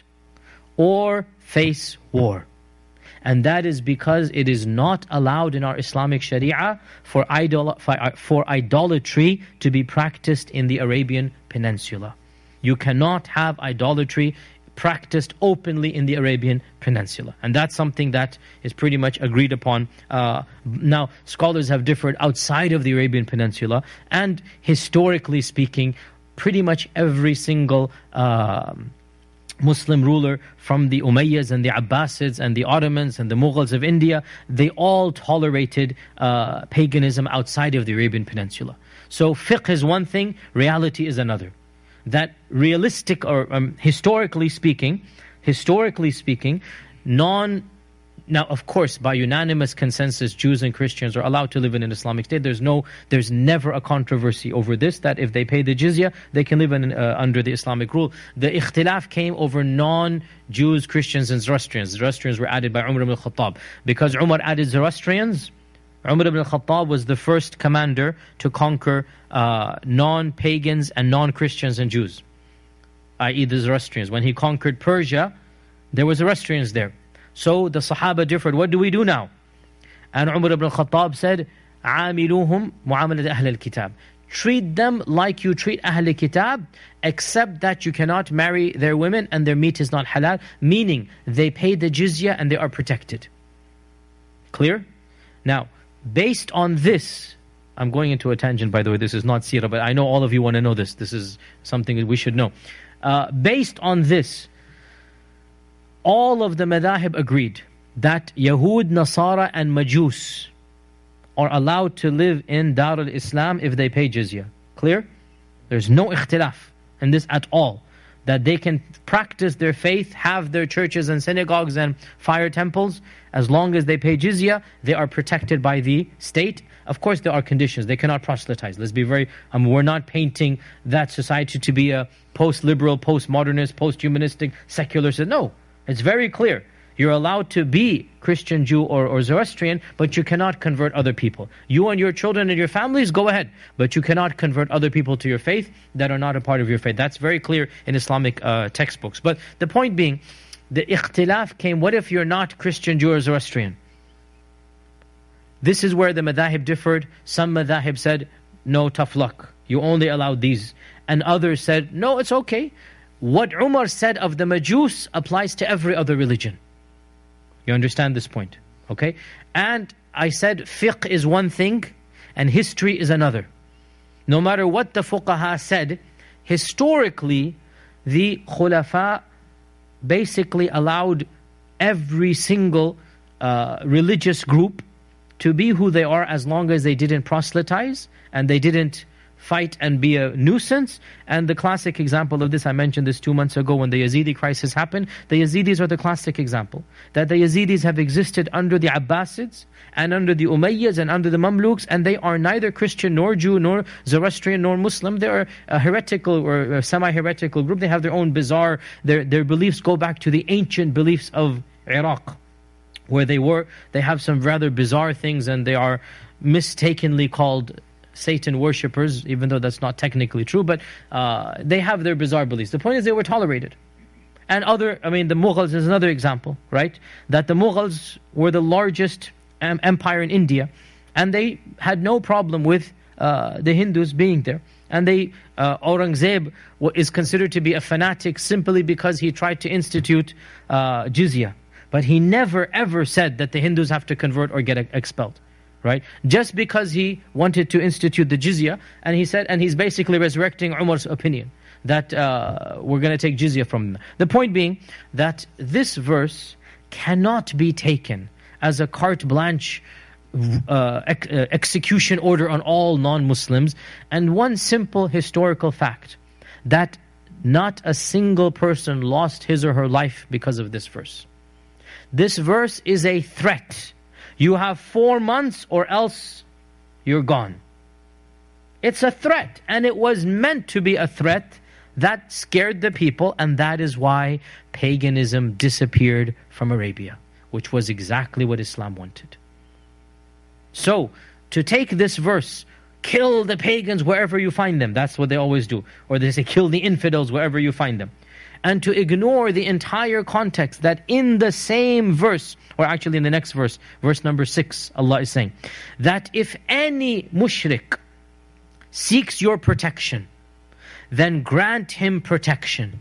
or face war. And that is because it is not allowed in our Islamic Sharia for, idol for, for idolatry to be practiced in the Arabian Peninsula. You cannot have idolatry practiced openly in the Arabian Peninsula. And that's something that is pretty much agreed upon. Uh, now, scholars have differed outside of the Arabian Peninsula, and historically speaking, pretty much every single Uh, Muslim ruler from the Umayyads and the Abbasids and the Ottomans and the Mughals of India, they all tolerated uh, paganism outside of the Arabian Peninsula. So fiqh is one thing, reality is another. That realistic or um, historically speaking, historically speaking, non Now, of course, by unanimous consensus, Jews and Christians are allowed to live in an Islamic state. There's no, there's never a controversy over this, that if they pay the jizya, they can live in, uh, under the Islamic rule. The ikhtilaf came over non-Jews, Christians, and Zoroastrians. Zoroastrians were added by Umar ibn al-Khattab. Because Umar added Zoroastrians, Umar ibn al-Khattab was the first commander to conquer uh, non-pagans and non-Christians and Jews, that is the Zoroastrians. When he conquered Persia, there were Zoroastrians there. So the Sahaba differed. What do we do now? And Umar ibn al-Khattab said, عَامِلُوهُمْ مُعَامَلَةَ أَهْلِ الْكِتَابِ. Treat them like you treat Ahl Kitab, except that you cannot marry their women and their meat is not halal, meaning they pay the jizya and they are protected. Clear? Now, based on this, I'm going into a tangent, by the way, this is not seerah, but I know all of you want to know this. This is something that we should know. Uh, based on this, all of the madahib agreed that Yahud, Nasara and Majus are allowed to live in Dar al-Islam if they pay jizya. Clear? There's no ikhtilaf in this at all. That they can practice their faith, have their churches and synagogues and fire temples. As long as they pay jizya, they are protected by the state. Of course, there are conditions. They cannot proselytize. Let's be very... Um, we're not painting that society to be a post-liberal, post-modernist, post-humanistic, secular... No. It's very clear. You're allowed to be Christian, Jew, or, or Zoroastrian, but you cannot convert other people. You and your children and your families, go ahead. But you cannot convert other people to your faith that are not a part of your faith. That's very clear in Islamic uh, textbooks. But the point being, the ikhtilaf came, what if you're not Christian, Jew, or Zoroastrian? This is where the madahib differed. Some madahib said, no, tough luck. You only allowed these. And others said, no, it's okay. What Umar said of the Majus applies to every other religion. You understand this point, okay? And I said fiqh is one thing and history is another. No matter what the fuqaha said, historically the khulafa basically allowed every single uh, religious group to be who they are as long as they didn't proselytize and they didn't fight and be a nuisance. And the classic example of this, I mentioned this two months ago when the Yazidi crisis happened. The Yazidis are the classic example. That the Yazidis have existed under the Abbasids and under the Umayyads and under the Mamluks, and they are neither Christian nor Jew nor Zoroastrian nor Muslim. They are a heretical or a semi-heretical group. They have their own bizarre, their, their beliefs go back to the ancient beliefs of Iraq, where they were. They have some rather bizarre things, and they are mistakenly called Satan worshippers, even though that's not technically true, but uh, they have their bizarre beliefs. The point is they were tolerated. And other, I mean, the Mughals is another example, right? That the Mughals were the largest um, empire in India, and they had no problem with uh, the Hindus being there. And they, uh, Aurangzeb is considered to be a fanatic simply because he tried to institute uh, jizya. But he never ever said that the Hindus have to convert or get expelled. Right? Just because he wanted to institute the jizya, and he said, and he's basically resurrecting Umar's opinion that uh, we're going to take jizya from them. The point being that this verse cannot be taken as a carte blanche uh, ex uh, execution order on all non-Muslims. And one simple historical fact, that not a single person lost his or her life because of this verse. This verse is a threat. You have four months or else you're gone. It's a threat, and it was meant to be a threat that scared the people, and that is why paganism disappeared from Arabia, which was exactly what Islam wanted. So, to take this verse, kill the pagans wherever you find them, that's what they always do. Or they say, kill the infidels wherever you find them. And to ignore the entire context that in the same verse, or actually in the next verse, verse number six, Allah is saying, that if any mushrik seeks your protection, then grant him protection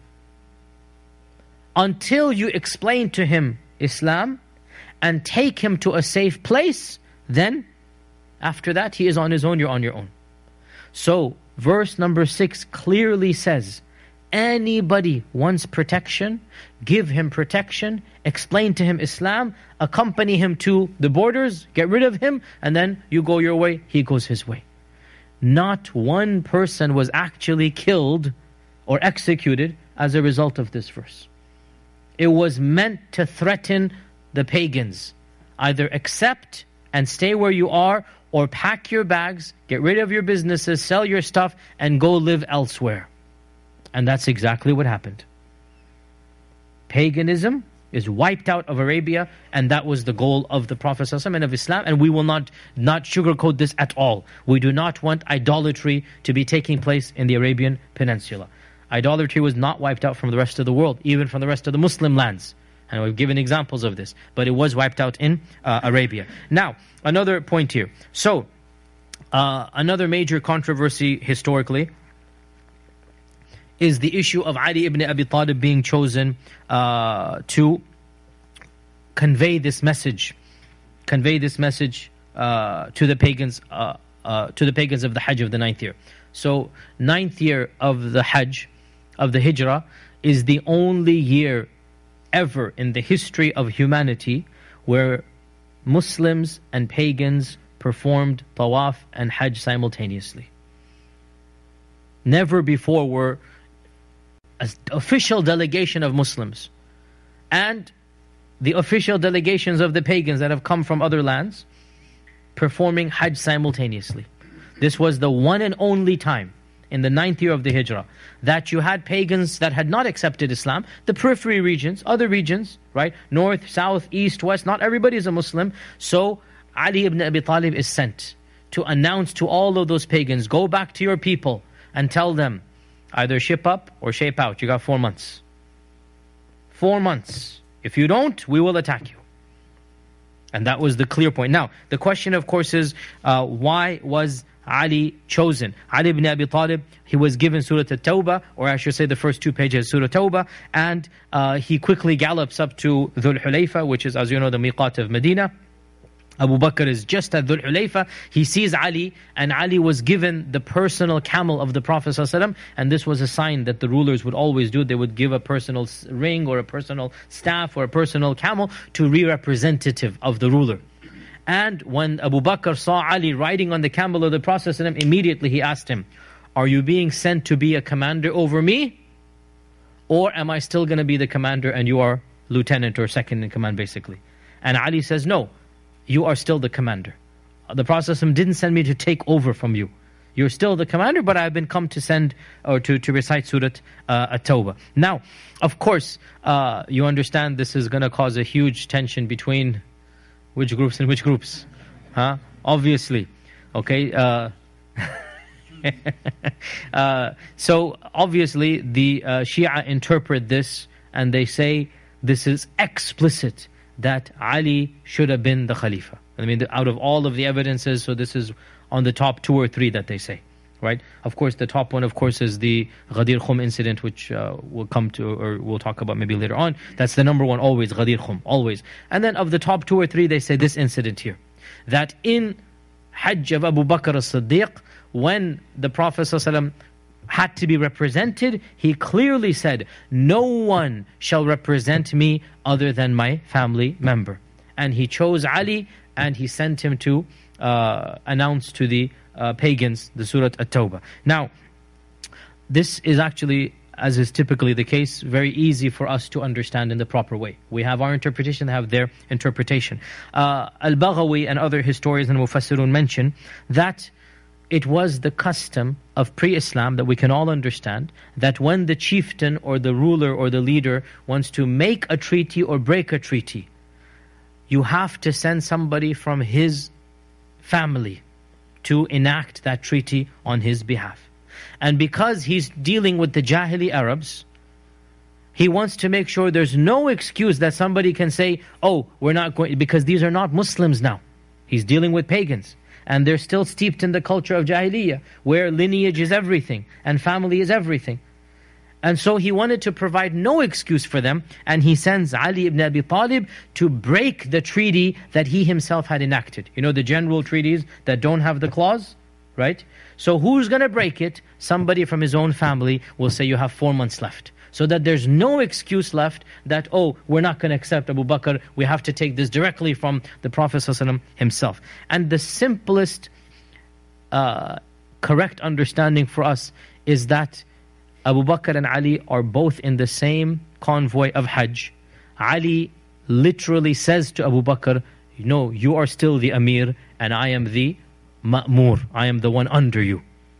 until you explain to him Islam and take him to a safe place. Then after that he is on his own, you're on your own. So verse number six clearly says, anybody wants protection, give him protection, explain to him Islam, accompany him to the borders, get rid of him, and then you go your way, he goes his way. Not one person was actually killed or executed as a result of this verse. It was meant to threaten the pagans. Either accept and stay where you are, or pack your bags, get rid of your businesses, sell your stuff, and go live elsewhere. And that's exactly what happened. Paganism is wiped out of Arabia, and that was the goal of the Prophet ﷺ and of Islam, and we will not, not sugarcoat this at all. We do not want idolatry to be taking place in the Arabian Peninsula. Idolatry was not wiped out from the rest of the world, even from the rest of the Muslim lands. And we've given examples of this, but it was wiped out in uh, Arabia. Now, another point here. So, uh, another major controversy historically is the issue of Ali ibn Abi Talib being chosen uh, to convey this message, convey this message uh, to the pagans, uh, uh, to the pagans of the Hajj of the ninth year. So, ninth year of the Hajj, of the Hijrah, is the only year ever in the history of humanity where Muslims and pagans performed Tawaf and Hajj simultaneously. Never before were an official delegation of Muslims and the official delegations of the pagans that have come from other lands performing Hajj simultaneously. This was the one and only time in the ninth year of the Hijrah that you had pagans that had not accepted Islam, the periphery regions, other regions, right? North, south, east, west, not everybody is a Muslim. So Ali ibn Abi Talib is sent to announce to all of those pagans, go back to your people and tell them, either ship up or shape out. You got four months. Four months. If you don't, we will attack you. And that was the clear point. Now, the question of course is, uh, why was Ali chosen? Ali ibn Abi Talib, he was given Surah At-Tawbah, or I should say the first two pages of Surah Tawbah, and uh, he quickly gallops up to Dhul Hulayfa, which is, as you know, the miqat of Medina. Abu Bakr is just at Dhul Hulayfa. He sees Ali, and Ali was given the personal camel of the Prophet ﷺ, and this was a sign that the rulers would always do. They would give a personal ring or a personal staff or a personal camel to be representative of the ruler. And when Abu Bakr saw Ali riding on the camel of the Prophet ﷺ, immediately he asked him, are you being sent to be a commander over me? Or am I still going to be the commander and you are lieutenant or second in command basically? And Ali says, no, you are still the commander. The Prophet ﷺ didn't send me to take over from you. You're still the commander, but I've been come to send or to, to recite Surah uh, At-Tawbah. Now, of course, uh, you understand this is going to cause a huge tension between which groups and which groups? Huh? Obviously. Okay. Uh, uh, so, obviously, the uh, Shia interpret this and they say this is explicit that Ali should have been the Khalifa. I mean, out of all of the evidences, so this is on the top two or three that they say, right? Of course, the top one, of course, is the Ghadir Khum incident, which uh, we'll come to, or we'll talk about maybe later on. That's the number one, always, Ghadir Khum, always. And then of the top two or three, they say this incident here. That in Hajj of Abu Bakr as-Siddiq, when the Prophet ﷺ had to be represented, he clearly said, no one shall represent me other than my family member. And he chose Ali, and he sent him to uh, announce to the uh, pagans the Surah At-Tawbah. Now, this is actually, as is typically the case, very easy for us to understand in the proper way. We have our interpretation, they have their interpretation. Uh, Al-Baghawi and other historians and Mufassirun mention that it was the custom of pre-Islam that we can all understand, that when the chieftain or the ruler or the leader wants to make a treaty or break a treaty, you have to send somebody from his family to enact that treaty on his behalf. And because he's dealing with the Jahili Arabs, he wants to make sure there's no excuse that somebody can say, oh, we're not going, because these are not Muslims now. He's dealing with pagans. And they're still steeped in the culture of Jahiliyyah, where lineage is everything and family is everything. And so he wanted to provide no excuse for them, and he sends Ali ibn Abi Talib to break the treaty that he himself had enacted. You know, the general treaties that don't have the clause, right? So who's going to break it? Somebody from his own family will say, you have four months left. So that there's no excuse left that, oh, we're not going to accept Abu Bakr, we have to take this directly from the Prophet ﷺ himself. And the simplest uh, correct understanding for us is that Abu Bakr and Ali are both in the same convoy of Hajj. Ali literally says to Abu Bakr, no, you are still the Amir and I am the Ma'mur, I am the one under you.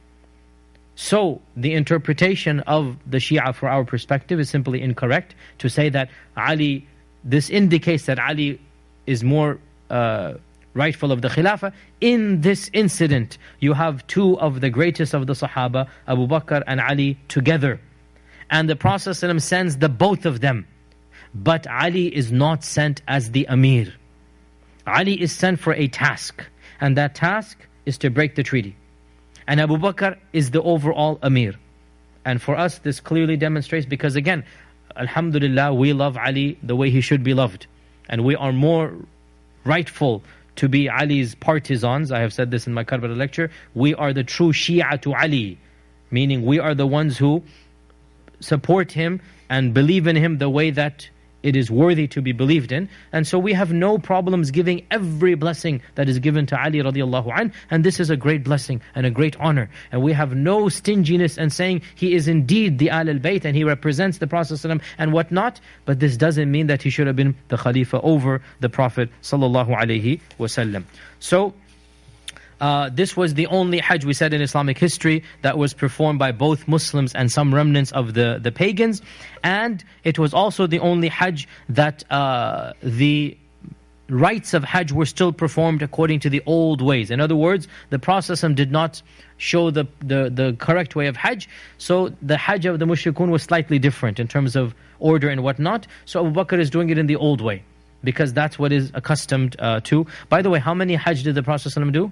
So, the interpretation of the Shia for our perspective is simply incorrect. To say that Ali, this indicates that Ali is more uh, rightful of the Khilafah. In this incident, you have two of the greatest of the Sahaba, Abu Bakr and Ali, together. And the Prophet ﷺ sends the both of them. But Ali is not sent as the Amir. Ali is sent for a task. And that task is to break the treaty. And Abu Bakr is the overall Amir. And for us, this clearly demonstrates, because again, Alhamdulillah, we love Ali the way he should be loved. And we are more rightful to be Ali's partisans. I have said this in my Karbala lecture. We are the true Shia to Ali. Meaning we are the ones who support him and believe in him the way that it is worthy to be believed in. And so we have no problems giving every blessing that is given to Ali radiallahu anh. And this is a great blessing and a great honor. And we have no stinginess in saying he is indeed the Ahl al-Bayt and he represents the Prophet ﷺ and whatnot. But this doesn't mean that he should have been the Khalifa over the Prophet sallallahu alaihi wasallam. So, Uh, this was the only Hajj, we said, in Islamic history that was performed by both Muslims and some remnants of the, the pagans. And it was also the only Hajj that uh, the rites of Hajj were still performed according to the old ways. In other words, the Prophet did not show the, the, the correct way of Hajj. So the Hajj of the Mushrikun was slightly different in terms of order and whatnot. So Abu Bakr is doing it in the old way, because that's what is accustomed uh, to. By the way, how many Hajj did the Prophet do?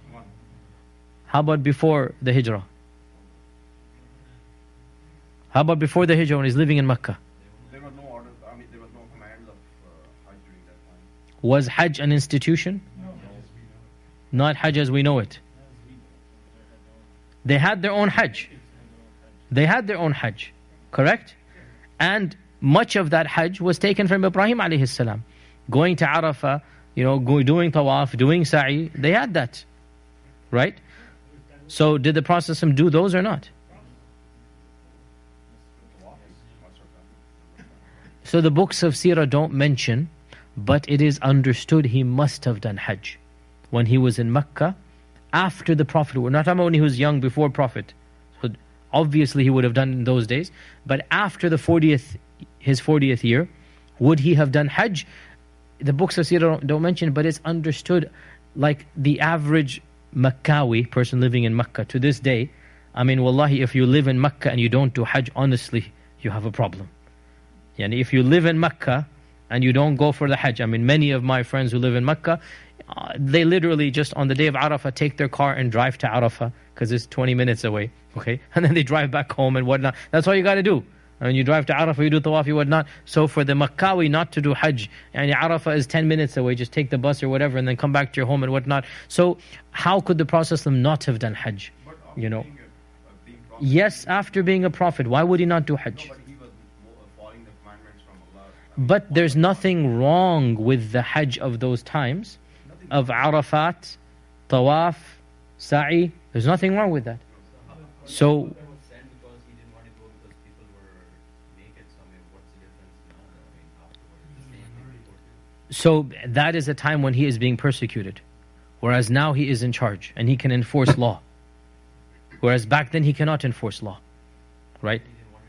How about before the Hijrah? How about before the Hijrah when he's living in Mecca? There were no orders, I mean, there was no commands of uh, Hajj during that time. Was Hajj an institution? No. Not Hajj as we know it. They had their own Hajj. They had their own Hajj. Correct? And much of that Hajj was taken from Ibrahim alayhi salam. Going to Arafah, you know, go, doing tawaf, doing sa'i, they had that. Right? So did the Prophet ﷺ do those or not? So the books of Seerah don't mention, but it is understood he must have done Hajj when he was in Mecca after the Prophet. We're not talking about when he was young before Prophet. So obviously he would have done in those days. But after the fortieth, his fortieth year, would he have done Hajj? The books of Seerah don't, don't mention, but it's understood like the average Meccawi, person living in Mecca to this day. I mean, wallahi, if you live in Mecca and you don't do Hajj, honestly, you have a problem. Yani if you live in Mecca and you don't go for the Hajj, I mean, many of my friends who live in Mecca, uh, they literally just on the day of Arafah take their car and drive to Arafah because it's twenty minutes away, okay? And then they drive back home and whatnot. That's all you got to do. And when you drive to Arafah, you do tawaf, you whatnot. So for the Meccawi not to do Hajj, and Arafah is ten minutes away, just take the bus or whatever and then come back to your home and whatnot. So how could the Prophet not have done Hajj? You know? Being a, uh, being prophet, Yes, after being a prophet, why would he not do Hajj? no, but he was more following the commandments from Allah. But there's nothing wrong with the Hajj of those times, of Arafat, Tawaf, Sa'i. There's nothing wrong with that. So, so that is a time when he is being persecuted. Whereas now he is in charge and he can enforce law. Whereas back then he cannot enforce law. Right?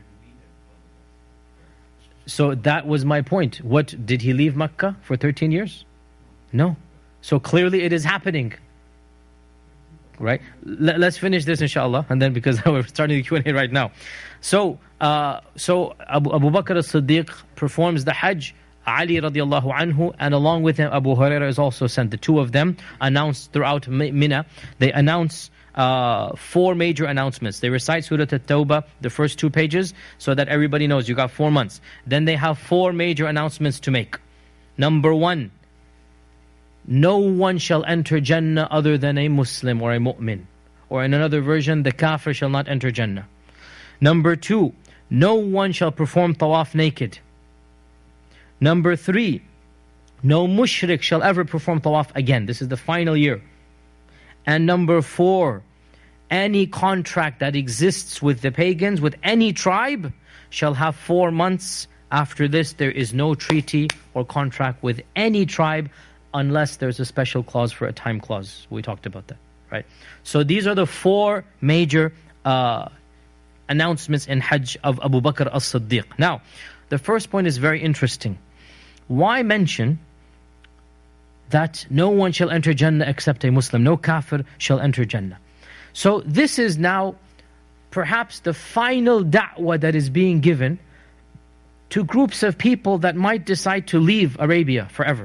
So that was my point. What, did he leave Mecca for thirteen years? No. So clearly it is happening. Right? L- let's finish this inshallah. And then because we're starting the Q and A right now. So, uh, so Abu, Abu Bakr as-Siddiq performs the Hajj. Ali radiallahu anhu, and along with him Abu Hurairah is also sent. The two of them announced throughout Mina. They announce uh, four major announcements. They recite Surah At-Tawbah, the first two pages, so that everybody knows you got four months. Then they have four major announcements to make. Number one, no one shall enter Jannah other than a Muslim or a mu'min. Or in another version, the kafir shall not enter Jannah. Number two, no one shall perform tawaf naked. Number three, no mushrik shall ever perform tawaf again. This is the final year. And number four, any contract that exists with the pagans, with any tribe, shall have four months. After this, there is no treaty or contract with any tribe unless there's a special clause for a time clause. We talked about that, right? So these are the four major uh, announcements in Hajj of Abu Bakr as-Siddiq. Now, the first point is very interesting. Why mention that no one shall enter Jannah except a Muslim? No kafir shall enter Jannah. So this is now perhaps the final da'wah that is being given to groups of people that might decide to leave Arabia forever.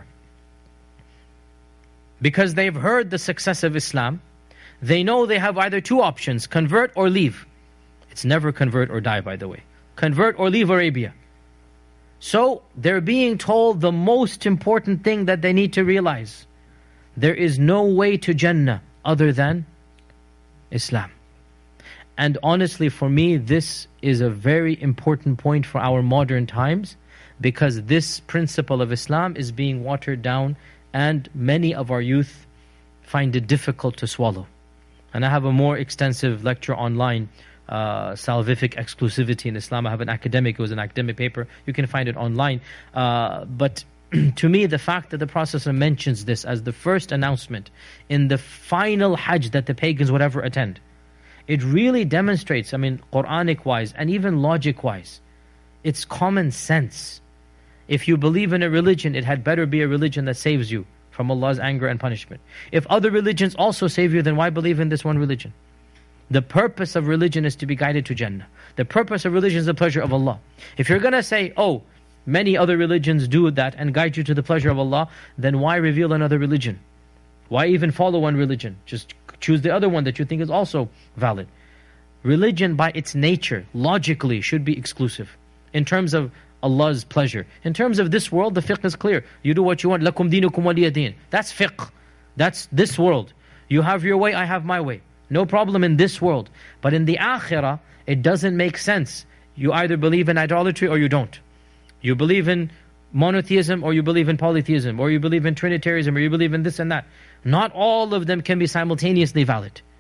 Because they've heard the success of Islam, they know they have either two options, convert or leave. It's never convert or die, by the way. Convert or leave Arabia. So they're being told the most important thing that they need to realize. There is no way to Jannah other than Islam. And honestly, for me, this is a very important point for our modern times, because this principle of Islam is being watered down and many of our youth find it difficult to swallow. And I have a more extensive lecture online, Uh, salvific exclusivity in Islam. I have an academic, it was an academic paper, you can find it online. Uh, but to me, the fact that the Prophet mentions this as the first announcement in the final Hajj that the pagans would ever attend, it really demonstrates, I mean, Quranic wise and even logic wise, it's common sense. If you believe in a religion, it had better be a religion that saves you from Allah's anger and punishment. If other religions also save you, then why believe in this one religion? The purpose of religion is to be guided to Jannah. The purpose of religion is the pleasure of Allah. If you're going to say, oh, many other religions do that and guide you to the pleasure of Allah, then why reveal another religion? Why even follow one religion? Just choose the other one that you think is also valid. Religion by its nature, logically, should be exclusive in terms of Allah's pleasure. In terms of this world, the fiqh is clear. You do what you want. لَكُمْ دِينُكُمْ وَلِيَ دِينٍ. That's fiqh. That's this world. You have your way, I have my way. No problem in this world. But in the akhirah, it doesn't make sense. You either believe in idolatry or you don't. You believe in monotheism or you believe in polytheism, or you believe in Trinitarianism, or you believe in this and that. Not all of them can be simultaneously valid.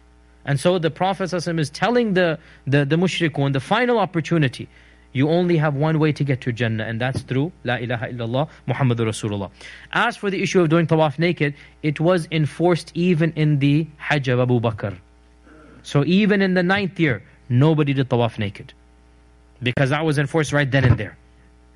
And so the Prophet ﷺ is telling the, the, the mushrikun, the final opportunity, you only have one way to get to Jannah, and that's through La ilaha illallah Muhammadur Rasulullah. As for the issue of doing tawaf naked, it was enforced even in the Hajj of Abu Bakr. So even in the ninth year, nobody did tawaf naked, because that was enforced right then and there.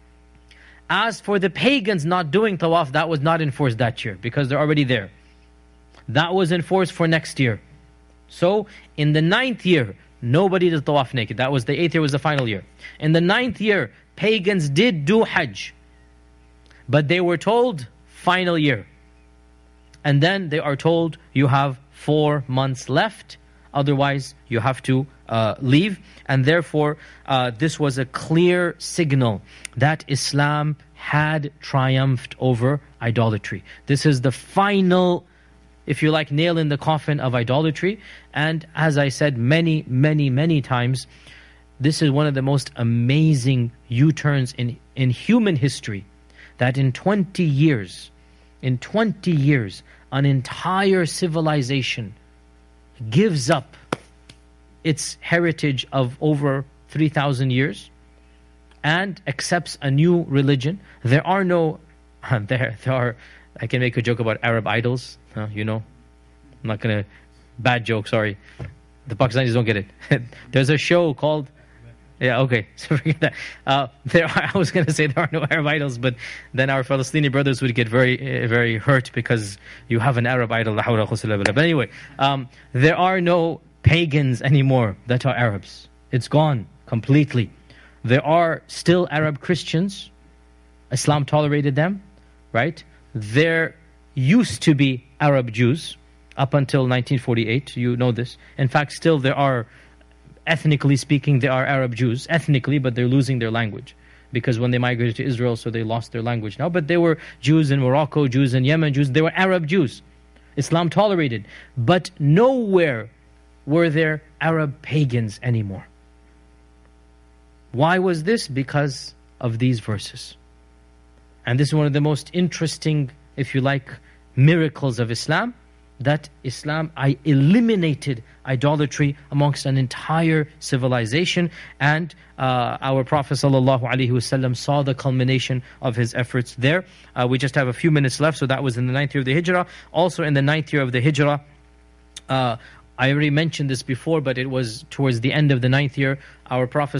As for the pagans not doing tawaf, that was not enforced that year, because they're already there. That was enforced for next year. So in the ninth year, nobody did tawaf naked. That was the eighth year, was the final year. In the ninth year, pagans did do Hajj, but they were told, final year. And then they are told, you have four months left, otherwise you have to uh, leave. And therefore, uh, this was a clear signal that Islam had triumphed over idolatry. This is the final, if you like, nail in the coffin of idolatry. And as I said many, many, many times, this is one of the most amazing U-turns in, in human history, that in twenty years, in twenty years, an entire civilization gives up its heritage of over three thousand years and accepts a new religion. There are no, there, there are, I can make a joke about Arab idols, uh, you know, I'm not going to, bad joke, sorry. The Pakistanis don't get it. There's a show called, yeah, okay, so forget that. Uh, there are, I was going to say there are no Arab idols, but then our Palestinian brothers would get very, uh, very hurt because you have an Arab idol. But anyway, um, there are no pagans anymore that are Arabs. It's gone completely. There are still Arab Christians. Islam tolerated them, right? There used to be Arab Jews up until nineteen forty-eight. You know this. In fact, still there are, ethnically speaking, there are Arab Jews, ethnically, but they're losing their language. Because when they migrated to Israel, so they lost their language now. But there were Jews in Morocco, Jews in Yemen, Jews, they were Arab Jews. Islam tolerated. But nowhere were there Arab pagans anymore. Why was this? Because of these verses. And this is one of the most interesting, if you like, miracles of Islam, that Islam I eliminated idolatry amongst an entire civilization. And uh, our Prophet ﷺ saw the culmination of his efforts there. Uh, we just have a few minutes left, so that was in the ninth year of the Hijrah. Also in the ninth year of the Hijrah, uh, I already mentioned this before, but it was towards the end of the ninth year, our Prophet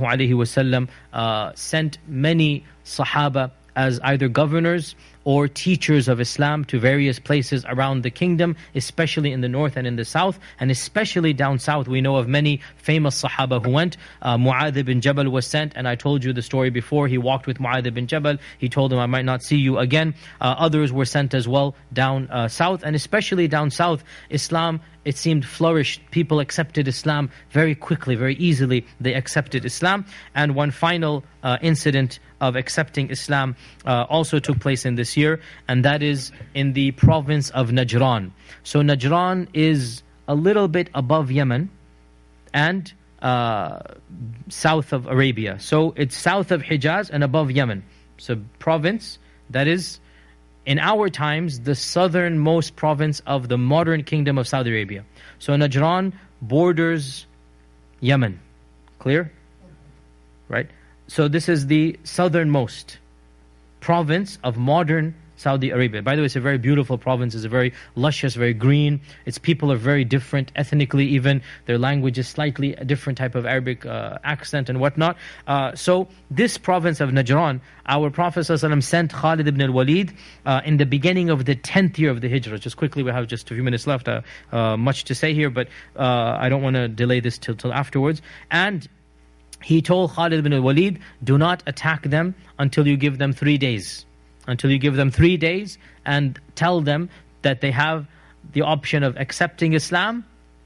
ﷺ uh, sent many Sahaba as either governors or teachers of Islam to various places around the kingdom, especially in the north and in the south, and especially down south. We know of many famous Sahaba who went. Uh, Mu'adh ibn Jabal was sent, and I told you the story before. He walked with Mu'adh ibn Jabal. He told him, I might not see you again. Uh, others were sent as well down uh, south, and especially down south, Islam, it seemed, flourished. People accepted Islam very quickly, very easily. They accepted Islam. And one final uh, incident of accepting Islam uh, also took place in this year, and that is in the province of Najran. So Najran is a little bit above Yemen and uh, south of Arabia. So it's south of Hijaz and above Yemen. So province that is, in our times, the southernmost province of the modern kingdom of Saudi Arabia. So Najran borders Yemen. Clear? Right? So this is the southernmost province of modern Saudi Arabia. By the way, it's a very beautiful province. It's a very luscious, very green. Its people are very different, ethnically even. Their language is slightly a different type of Arabic uh, accent and whatnot. Uh, so this province of Najran, our Prophet ﷺ sent Khalid ibn al-Walid uh, in the beginning of the tenth year of the Hijrah. Just quickly, we have just a few minutes left. Uh, uh, much to say here, but uh, I don't want to delay this till, till afterwards. And he told Khalid ibn al-Walid, do not attack them until you give them three days. Until you give them three days and tell them that they have the option of accepting Islam,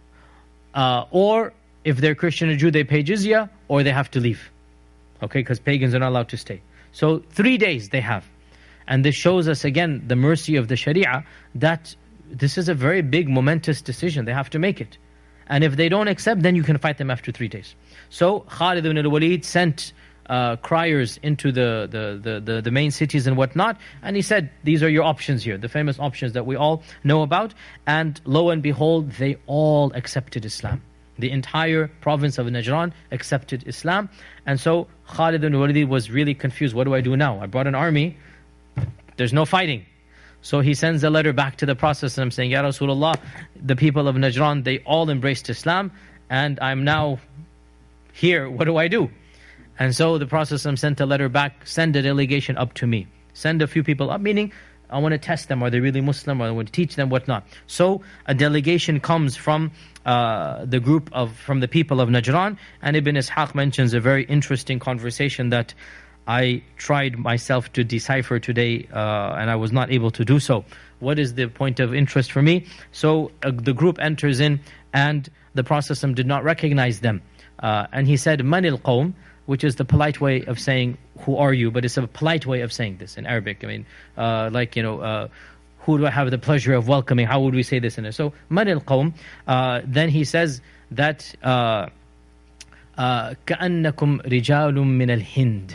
uh, or if they're Christian or Jew, they pay jizya, or they have to leave. Okay, because pagans are not allowed to stay. So three days they have. And this shows us again the mercy of the Sharia, that this is a very big momentous decision. They have to make it. And if they don't accept, then you can fight them after three days. So Khalid ibn al-Walid sent uh, criers into the, the, the, the, the main cities and whatnot. And he said, these are your options here, the famous options that we all know about. And lo and behold, they all accepted Islam. The entire province of Najran accepted Islam. And so Khalid ibn Walid was really confused. What do I do now? I brought an army. There's no fighting. So he sends a letter back to the Prophet saying, Ya Rasulullah, the people of Najran, they all embraced Islam, and I'm now here. What do I do? And so the Prophet sent a letter back, send a delegation up to me. Send a few people up, meaning I want to test them. Are they really Muslim? Or I want to teach them whatnot. So a delegation comes from uh, the group of, from the people of Najran, and Ibn Ishaq mentions a very interesting conversation that I tried myself to decipher today, uh, and I was not able to do so. What is the point of interest for me? So uh, the group enters in, and the Prophet did not recognize them. Uh, and he said, Manil Qawm, which is the polite way of saying, who are you? But it's a polite way of saying this in Arabic. I mean, uh, like, you know, uh, who do I have the pleasure of welcoming? How would we say this in it? So, Manil Qawm, uh, then he says that, uh, uh, كَأَنَّكُمْ رِجَالٌ مِّنَ الْهِنْدِ,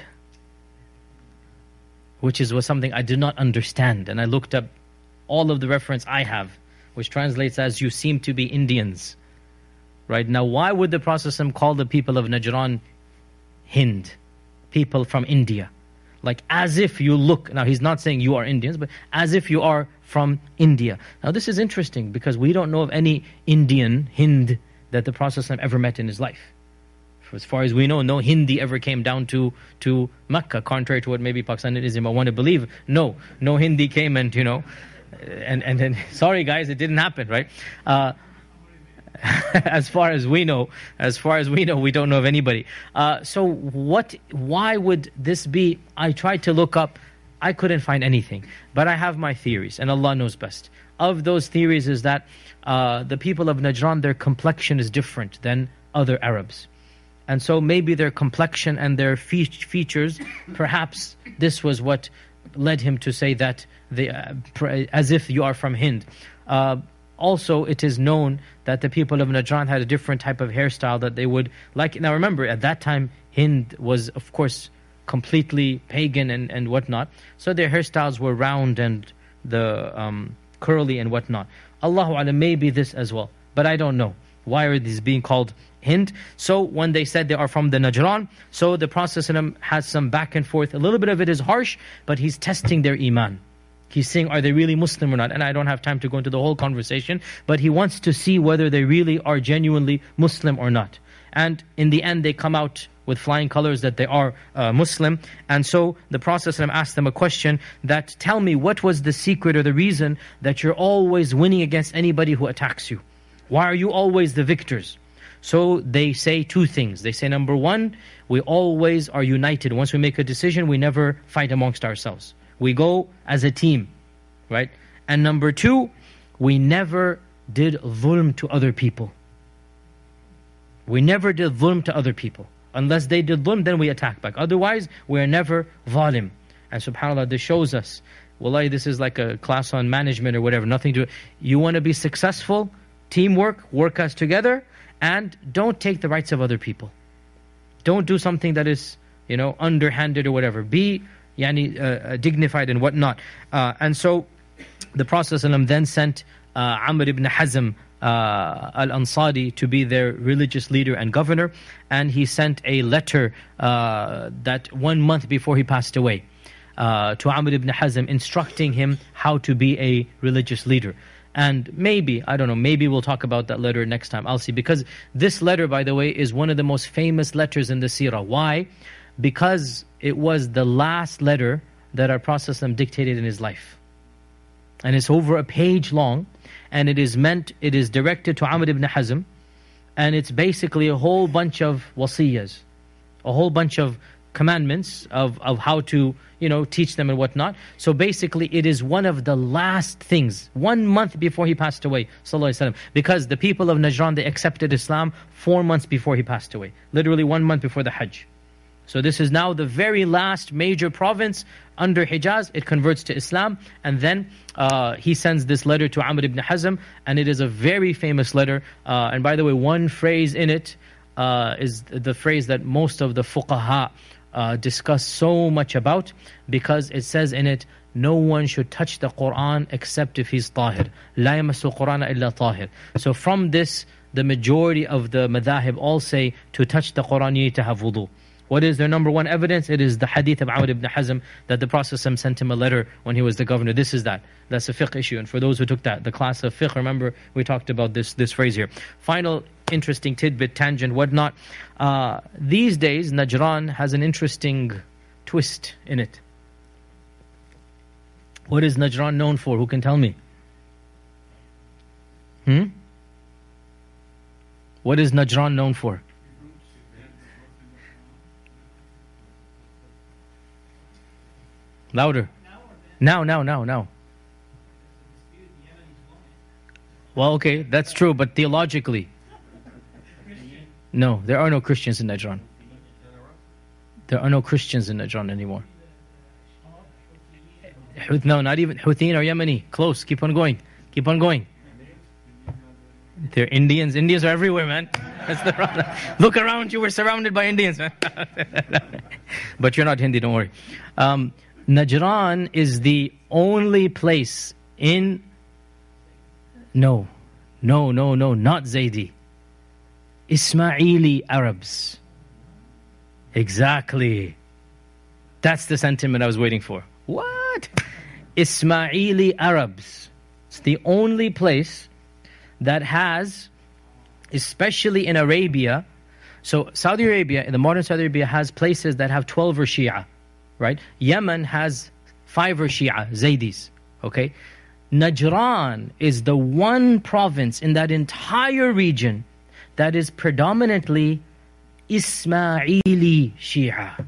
which is was something I did not understand. And I looked up all of the reference I have, which translates as, you seem to be Indians. Right? Now, why would the Prophet call the people of Najran Hind, people from India? Like, as if you look, now he's not saying you are Indians, but as if you are from India. Now this is interesting, because we don't know of any Indian, Hind, that the Prophet ever met in his life. As far as we know, no Hindi ever came down to, to Mecca, contrary to what maybe Pakistanism might want to believe. No, no Hindi came and, you know, and, and then, sorry guys, it didn't happen, right? Uh, as far as we know, as far as we know, we don't know of anybody. Uh, so what, why would this be? I tried to look up, I couldn't find anything. But I have my theories, and Allah knows best. Of those theories is that uh, the people of Najran, their complexion is different than other Arabs. And so maybe their complexion and their fe features, perhaps this was what led him to say that, they, uh, as if you are from Hind. Uh, also, it is known that the people of Najran had a different type of hairstyle that they would like. Now remember, at that time, Hind was, of course, completely pagan and, and whatnot. So their hairstyles were round and the um, curly and whatnot. Allahu Alam, maybe this as well. But I don't know. Why are these being called Hind? So when they said they are from the Najran, so the Prophet has some back and forth. A little bit of it is harsh, but he's testing their iman. He's saying, are they really Muslim or not? And I don't have time to go into the whole conversation, but he wants to see whether they really are genuinely Muslim or not. And in the end, they come out with flying colors that they are uh, Muslim. And so the Prophet asked them a question that, tell me, what was the secret or the reason that you're always winning against anybody who attacks you? Why are you always the victors? So they say two things. They say, number one, we always are united. Once we make a decision, we never fight amongst ourselves. We go as a team, right? And number two, we never did dhulm to other people. We never did dhulm to other people. Unless they did dhulm, then we attack back. Otherwise, we are never zalim. And subhanAllah, this shows us, wallahi, this is like a class on management or whatever, nothing to it. You want to be successful, teamwork, work us together, and don't take the rights of other people. Don't do something that is, you know, underhanded or whatever. Be yani, uh, dignified and whatnot. Uh, and so the Prophet ﷺ then sent uh, Amr ibn Hazm uh, al-Ansari to be their religious leader and governor. And he sent a letter uh, that one month before he passed away uh, to Amr ibn Hazm, instructing him how to be a religious leader. And maybe, I don't know, maybe we'll talk about that letter next time. I'll see. Because this letter, by the way, is one of the most famous letters in the seerah. Why? Because it was the last letter that our Prophet dictated in his life. And it's over a page long. And it is meant, it is directed to Amr ibn Hazm. And it's basically a whole bunch of wasiyas. A whole bunch of commandments of, of how to, you know, teach them and whatnot. So basically it is one of the last things, one month before he passed away, sallallahu alaihi wasallam. Because the people of Najran, they accepted Islam four months before he passed away. Literally one month before the Hajj. So this is now the very last major province under Hijaz. It converts to Islam. And then uh, he sends this letter to Amr ibn Hazm. And it is a very famous letter. Uh, and by the way, one phrase in it uh, is the phrase that most of the fuqaha uh, discuss so much about, because it says in it, no one should touch the Quran except if he's tahir. لا يمس القرآن إلا طاهر. So from this, the majority of the madhahib all say to touch the Quran you need to have wudu. What is their number one evidence? It is the hadith of Amr ibn Hazm that the Prophet sent him a letter when he was the governor. This is that. That's a fiqh issue. And for those who took that, the class of fiqh, remember we talked about this, this phrase here. Final interesting tidbit, tangent, whatnot. Uh, these days, Najran has an interesting twist in it. What is Najran known for? Who can tell me? Hmm? What is Najran known for? Louder. Now, now, now, now. Well, okay, that's true, but theologically. No, there are no Christians in Najran. There are no Christians in Najran anymore. No, not even Houthi or Yemeni. Close. Keep on going. Keep on going. They're Indians. Indians are everywhere, man. That's the problem. Look around you. We're surrounded by Indians, man. But you're not Hindi. Don't worry. Um, Najran is the only place in... No. No, no, no. Not Zaydi. Ismaili Arabs. Exactly. That's the sentiment I was waiting for. What? Ismaili Arabs. It's the only place that has, especially in Arabia, so Saudi Arabia, in the modern Saudi Arabia, has places that have twelve or Shia, right? Yemen has five or Shia, Zaydis, okay? Najran is the one province in that entire region that is predominantly Ismaili Shia.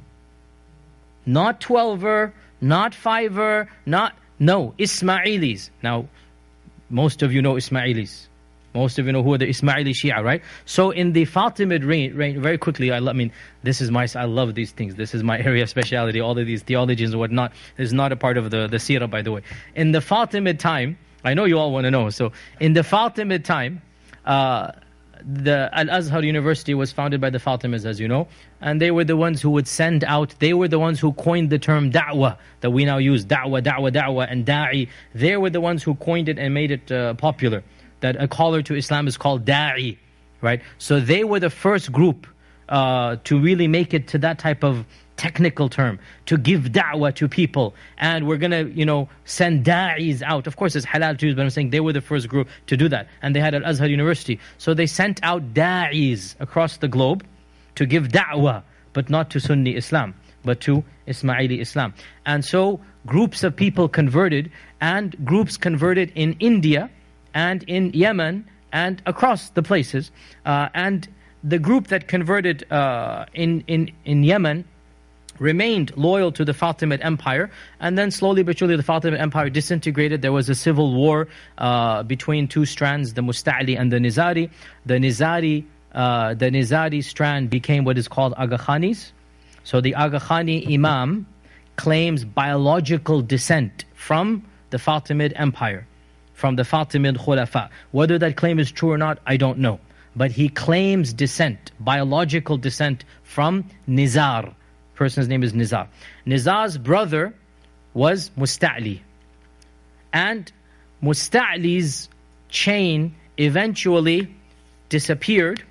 Not twelver, not fiver, not, no, Ismailis. Now, most of you know Ismailis. Most of you know who are the Ismaili Shia, right? So in the Fatimid reign, reign very quickly, I, lo- I mean, this is my, I love these things. This is my area of speciality, all of these theologies and whatnot. This is not a part of the, the seerah, by the way. In the Fatimid time, I know you all want to know, so in the Fatimid time, uh, the Al-Azhar University was founded by the Fatimids, as you know, and they were the ones who would send out, they were the ones who coined the term da'wah, that we now use, da'wah, da'wah, da'wah, and da'i. They were the ones who coined it and made it uh, popular, that a caller to Islam is called da'i, right? So they were the first group uh, to really make it to that type of technical term, to give da'wah to people, and we're going to, you know, send da'is out. Of course, it's halal to use, but I'm saying they were the first group to do that, and they had Al-Azhar University. So they sent out da'is across the globe to give da'wah, but not to Sunni Islam, but to Ismaili Islam. And so groups of people converted, and groups converted in India, and in Yemen, and across the places. Uh, and the group that converted uh, in, in, in Yemen remained loyal to the Fatimid Empire, and then slowly but surely the Fatimid Empire disintegrated. There was a civil war uh, between two strands, the Musta'li and the Nizari. The Nizari, uh, the Nizari strand became what is called Aga Khanis. So the Aga Khani Imam claims biological descent from the Fatimid Empire, from the Fatimid Khulafa. Whether that claim is true or not, I don't know. But he claims descent, biological descent from Nizar. Person's name is Nizar. Nizar's brother was Musta'li. And Musta'li's chain eventually disappeared,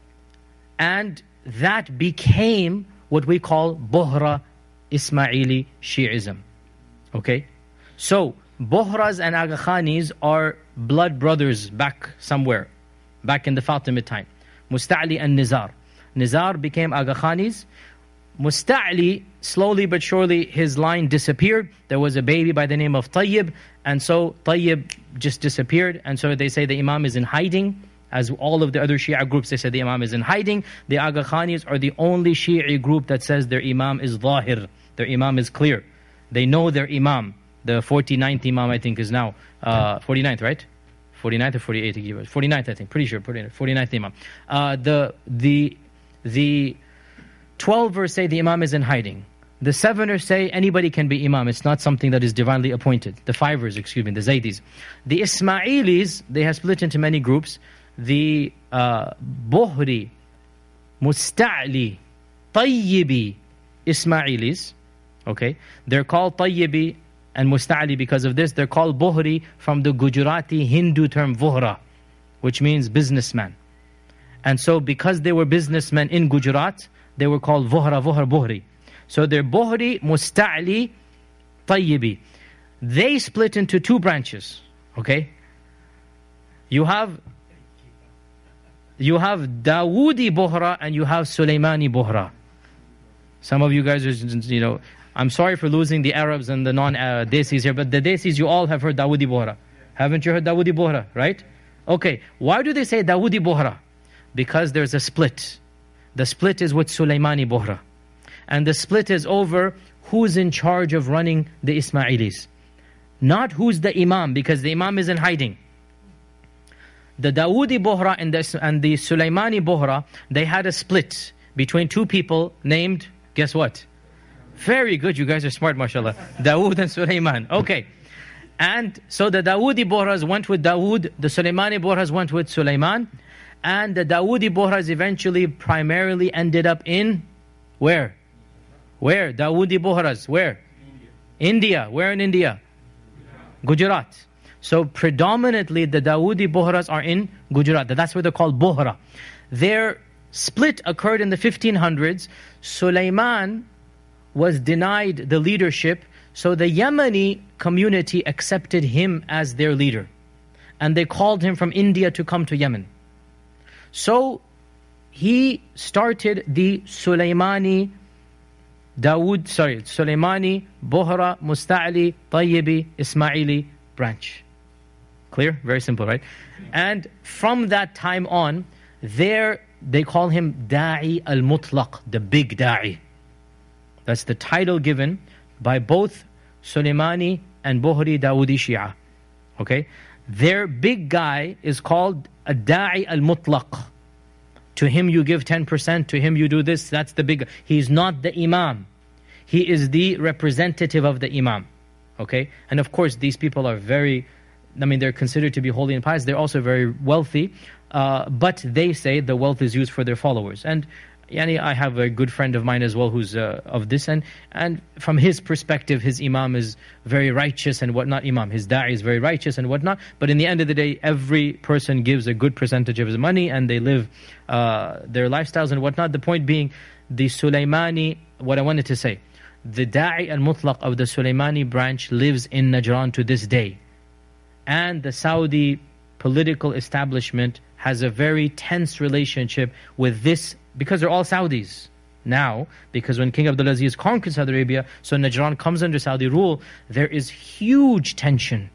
and that became what we call Bohra Ismaili Shi'ism. Okay? So, Bohras and Aga Khanis are blood brothers back somewhere, back in the Fatimid time. Musta'li and Nizar. Nizar became Aga Khanis. Musta'li, slowly but surely, his line disappeared. There was a baby by the name of Tayyib, and so Tayyib just disappeared. And so they say the Imam is in hiding. As all of the other Shia groups, they say the Imam is in hiding. The Aga Khanis are the only Shi'i group that says their Imam is Zahir. Their Imam is clear. They know their Imam. The forty-ninth Imam, I think, is now, uh, forty-ninth, right? forty-ninth or forty-eighth? forty-ninth, I think. Pretty sure, forty-ninth Imam. Uh, the, the, the twelvers say the Imam is in hiding. The seveners say anybody can be Imam. It's not something that is divinely appointed. The fivers, excuse me, the Zaydis. The Ismailis, they have split into many groups. The uh, Bohri, Musta'li, Tayyibi, Ismailis. Okay, they're called Tayyibi and Musta'li because of this. They're called Bohri from the Gujarati Hindu term Vohra, which means businessman. And so because they were businessmen in Gujarat, they were called Vohra, Vohra, Bohri. So they're Bohri, Musta'li, Tayyibi. They split into two branches. Okay, you have you have Dawoodi Bohra and you have Sulaimani Bohra. Some of you guys are, you know, I'm sorry for losing the Arabs and the non-Desis here, but the Desis, you all have heard Dawoodi Bohra. Haven't you heard Dawoodi Bohra, right? Okay, why do they say Dawoodi Bohra? Because there's a split. The split is with Sulaimani Bohra. And the split is over who's in charge of running the Ismailis. Not who's the Imam, because the Imam is in hiding. The Dawoodi Bohra and the, and the Sulaimani Bohra, they had a split between two people named, guess what? Very good, you guys are smart, mashallah. Dawood and Sulaiman. Okay. And so the Dawoodi Bohras went with Dawood, the Sulaimani Bohras went with Sulaiman, and the Dawoodi Bohras eventually primarily ended up in, where? Where? Dawoodi Bohras, where? India. India. Where in India? Gujarat. So predominantly the Dawoodi Bohras are in Gujarat. That's why they're called Bohra. Their split occurred in the fifteen hundreds. Sulaiman was denied the leadership, so the Yemeni community accepted him as their leader. And they called him from India to come to Yemen. So he started the Sulaimani, Dawood, sorry, Sulaimani, Bohra, Musta'li, Tayyibi, Ismaili branch. Clear? Very simple, right? And from that time on, there they call him Da'i al-Mutlaq, the big Da'i. That's the title given by both Sulaimani and Bohri Dawoodi Shia. Okay? Their big guy is called a Da'i al-Mutlaq. To him you give ten percent, to him you do this, that's the big... He's not the Imam. He is the representative of the Imam. Okay? And of course these people are very... I mean, they're considered to be holy and pious. They're also very wealthy. Uh, but they say the wealth is used for their followers. And Yani, I have a good friend of mine as well who's uh, of this, and and from his perspective, his Imam is very righteous and whatnot. Imam, his Da'i is very righteous and whatnot. But in the end of the day, every person gives a good percentage of his money and they live uh, their lifestyles and whatnot. The point being, the Sulaimani, what I wanted to say, the Da'i al-Mutlaq of the Sulaimani branch lives in Najran to this day. And the Saudi political establishment has a very tense relationship with this, because they're all Saudis now, because when King Abdulaziz conquered Saudi Arabia, so Najran comes under Saudi rule, there is huge tension.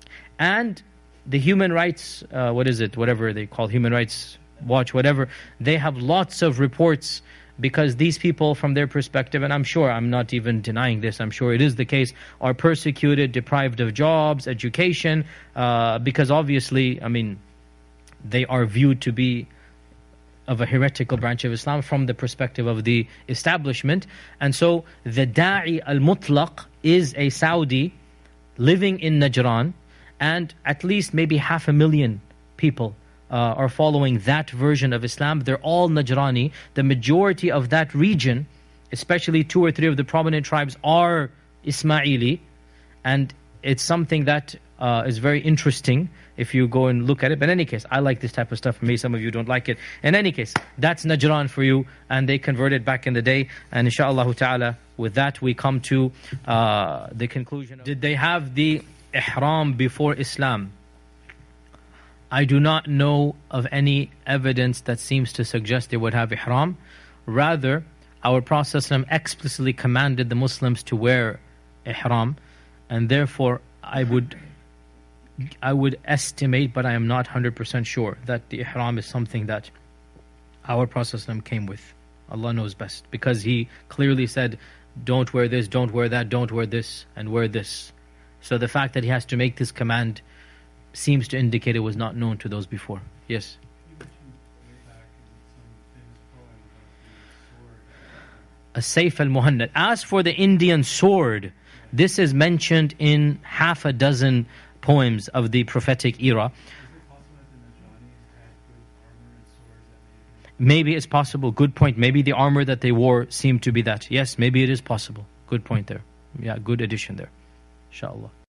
And the human rights, uh, what is it, whatever they call Human Rights Watch, whatever, they have lots of reports, because these people from their perspective, and I'm sure, I'm not even denying this, I'm sure it is the case, are persecuted, deprived of jobs, education, uh, because obviously, I mean, they are viewed to be of a heretical branch of Islam from the perspective of the establishment. And so the Da'i al-Mutlaq is a Saudi living in Najran, and at least maybe half a million people uh, are following that version of Islam. They're all Najrani. The majority of that region, especially two or three of the prominent tribes, are Ismaili, and it's something that uh, is very interesting if you go and look at it. But in any case, I like this type of stuff. Maybe some of you don't like it. In any case, that's Najran for you, and they converted back in the day. And inshaAllah ta'ala, with that we come to uh, the conclusion. Did they have the ihram before Islam? I do not know of any evidence that seems to suggest they would have ihram. Rather, our Prophet ﷺ explicitly commanded the Muslims to wear ihram, and therefore I would I would estimate, but I am not one hundred percent sure, that the ihram is something that our Prophet ﷺ came with. Allah knows best, because he clearly said, don't wear this, don't wear that, don't wear this, and wear this. So the fact that he has to make this command seems to indicate it was not known to those before. Yes? A Sayf al-Muhannad. As for the Indian sword, this is mentioned in half a dozen poems of the prophetic era. maybe it's possible. Good point. Maybe the armor that they wore seemed to be that. Yes, maybe it is possible. Good point there. Yeah, good addition there. Inshallah.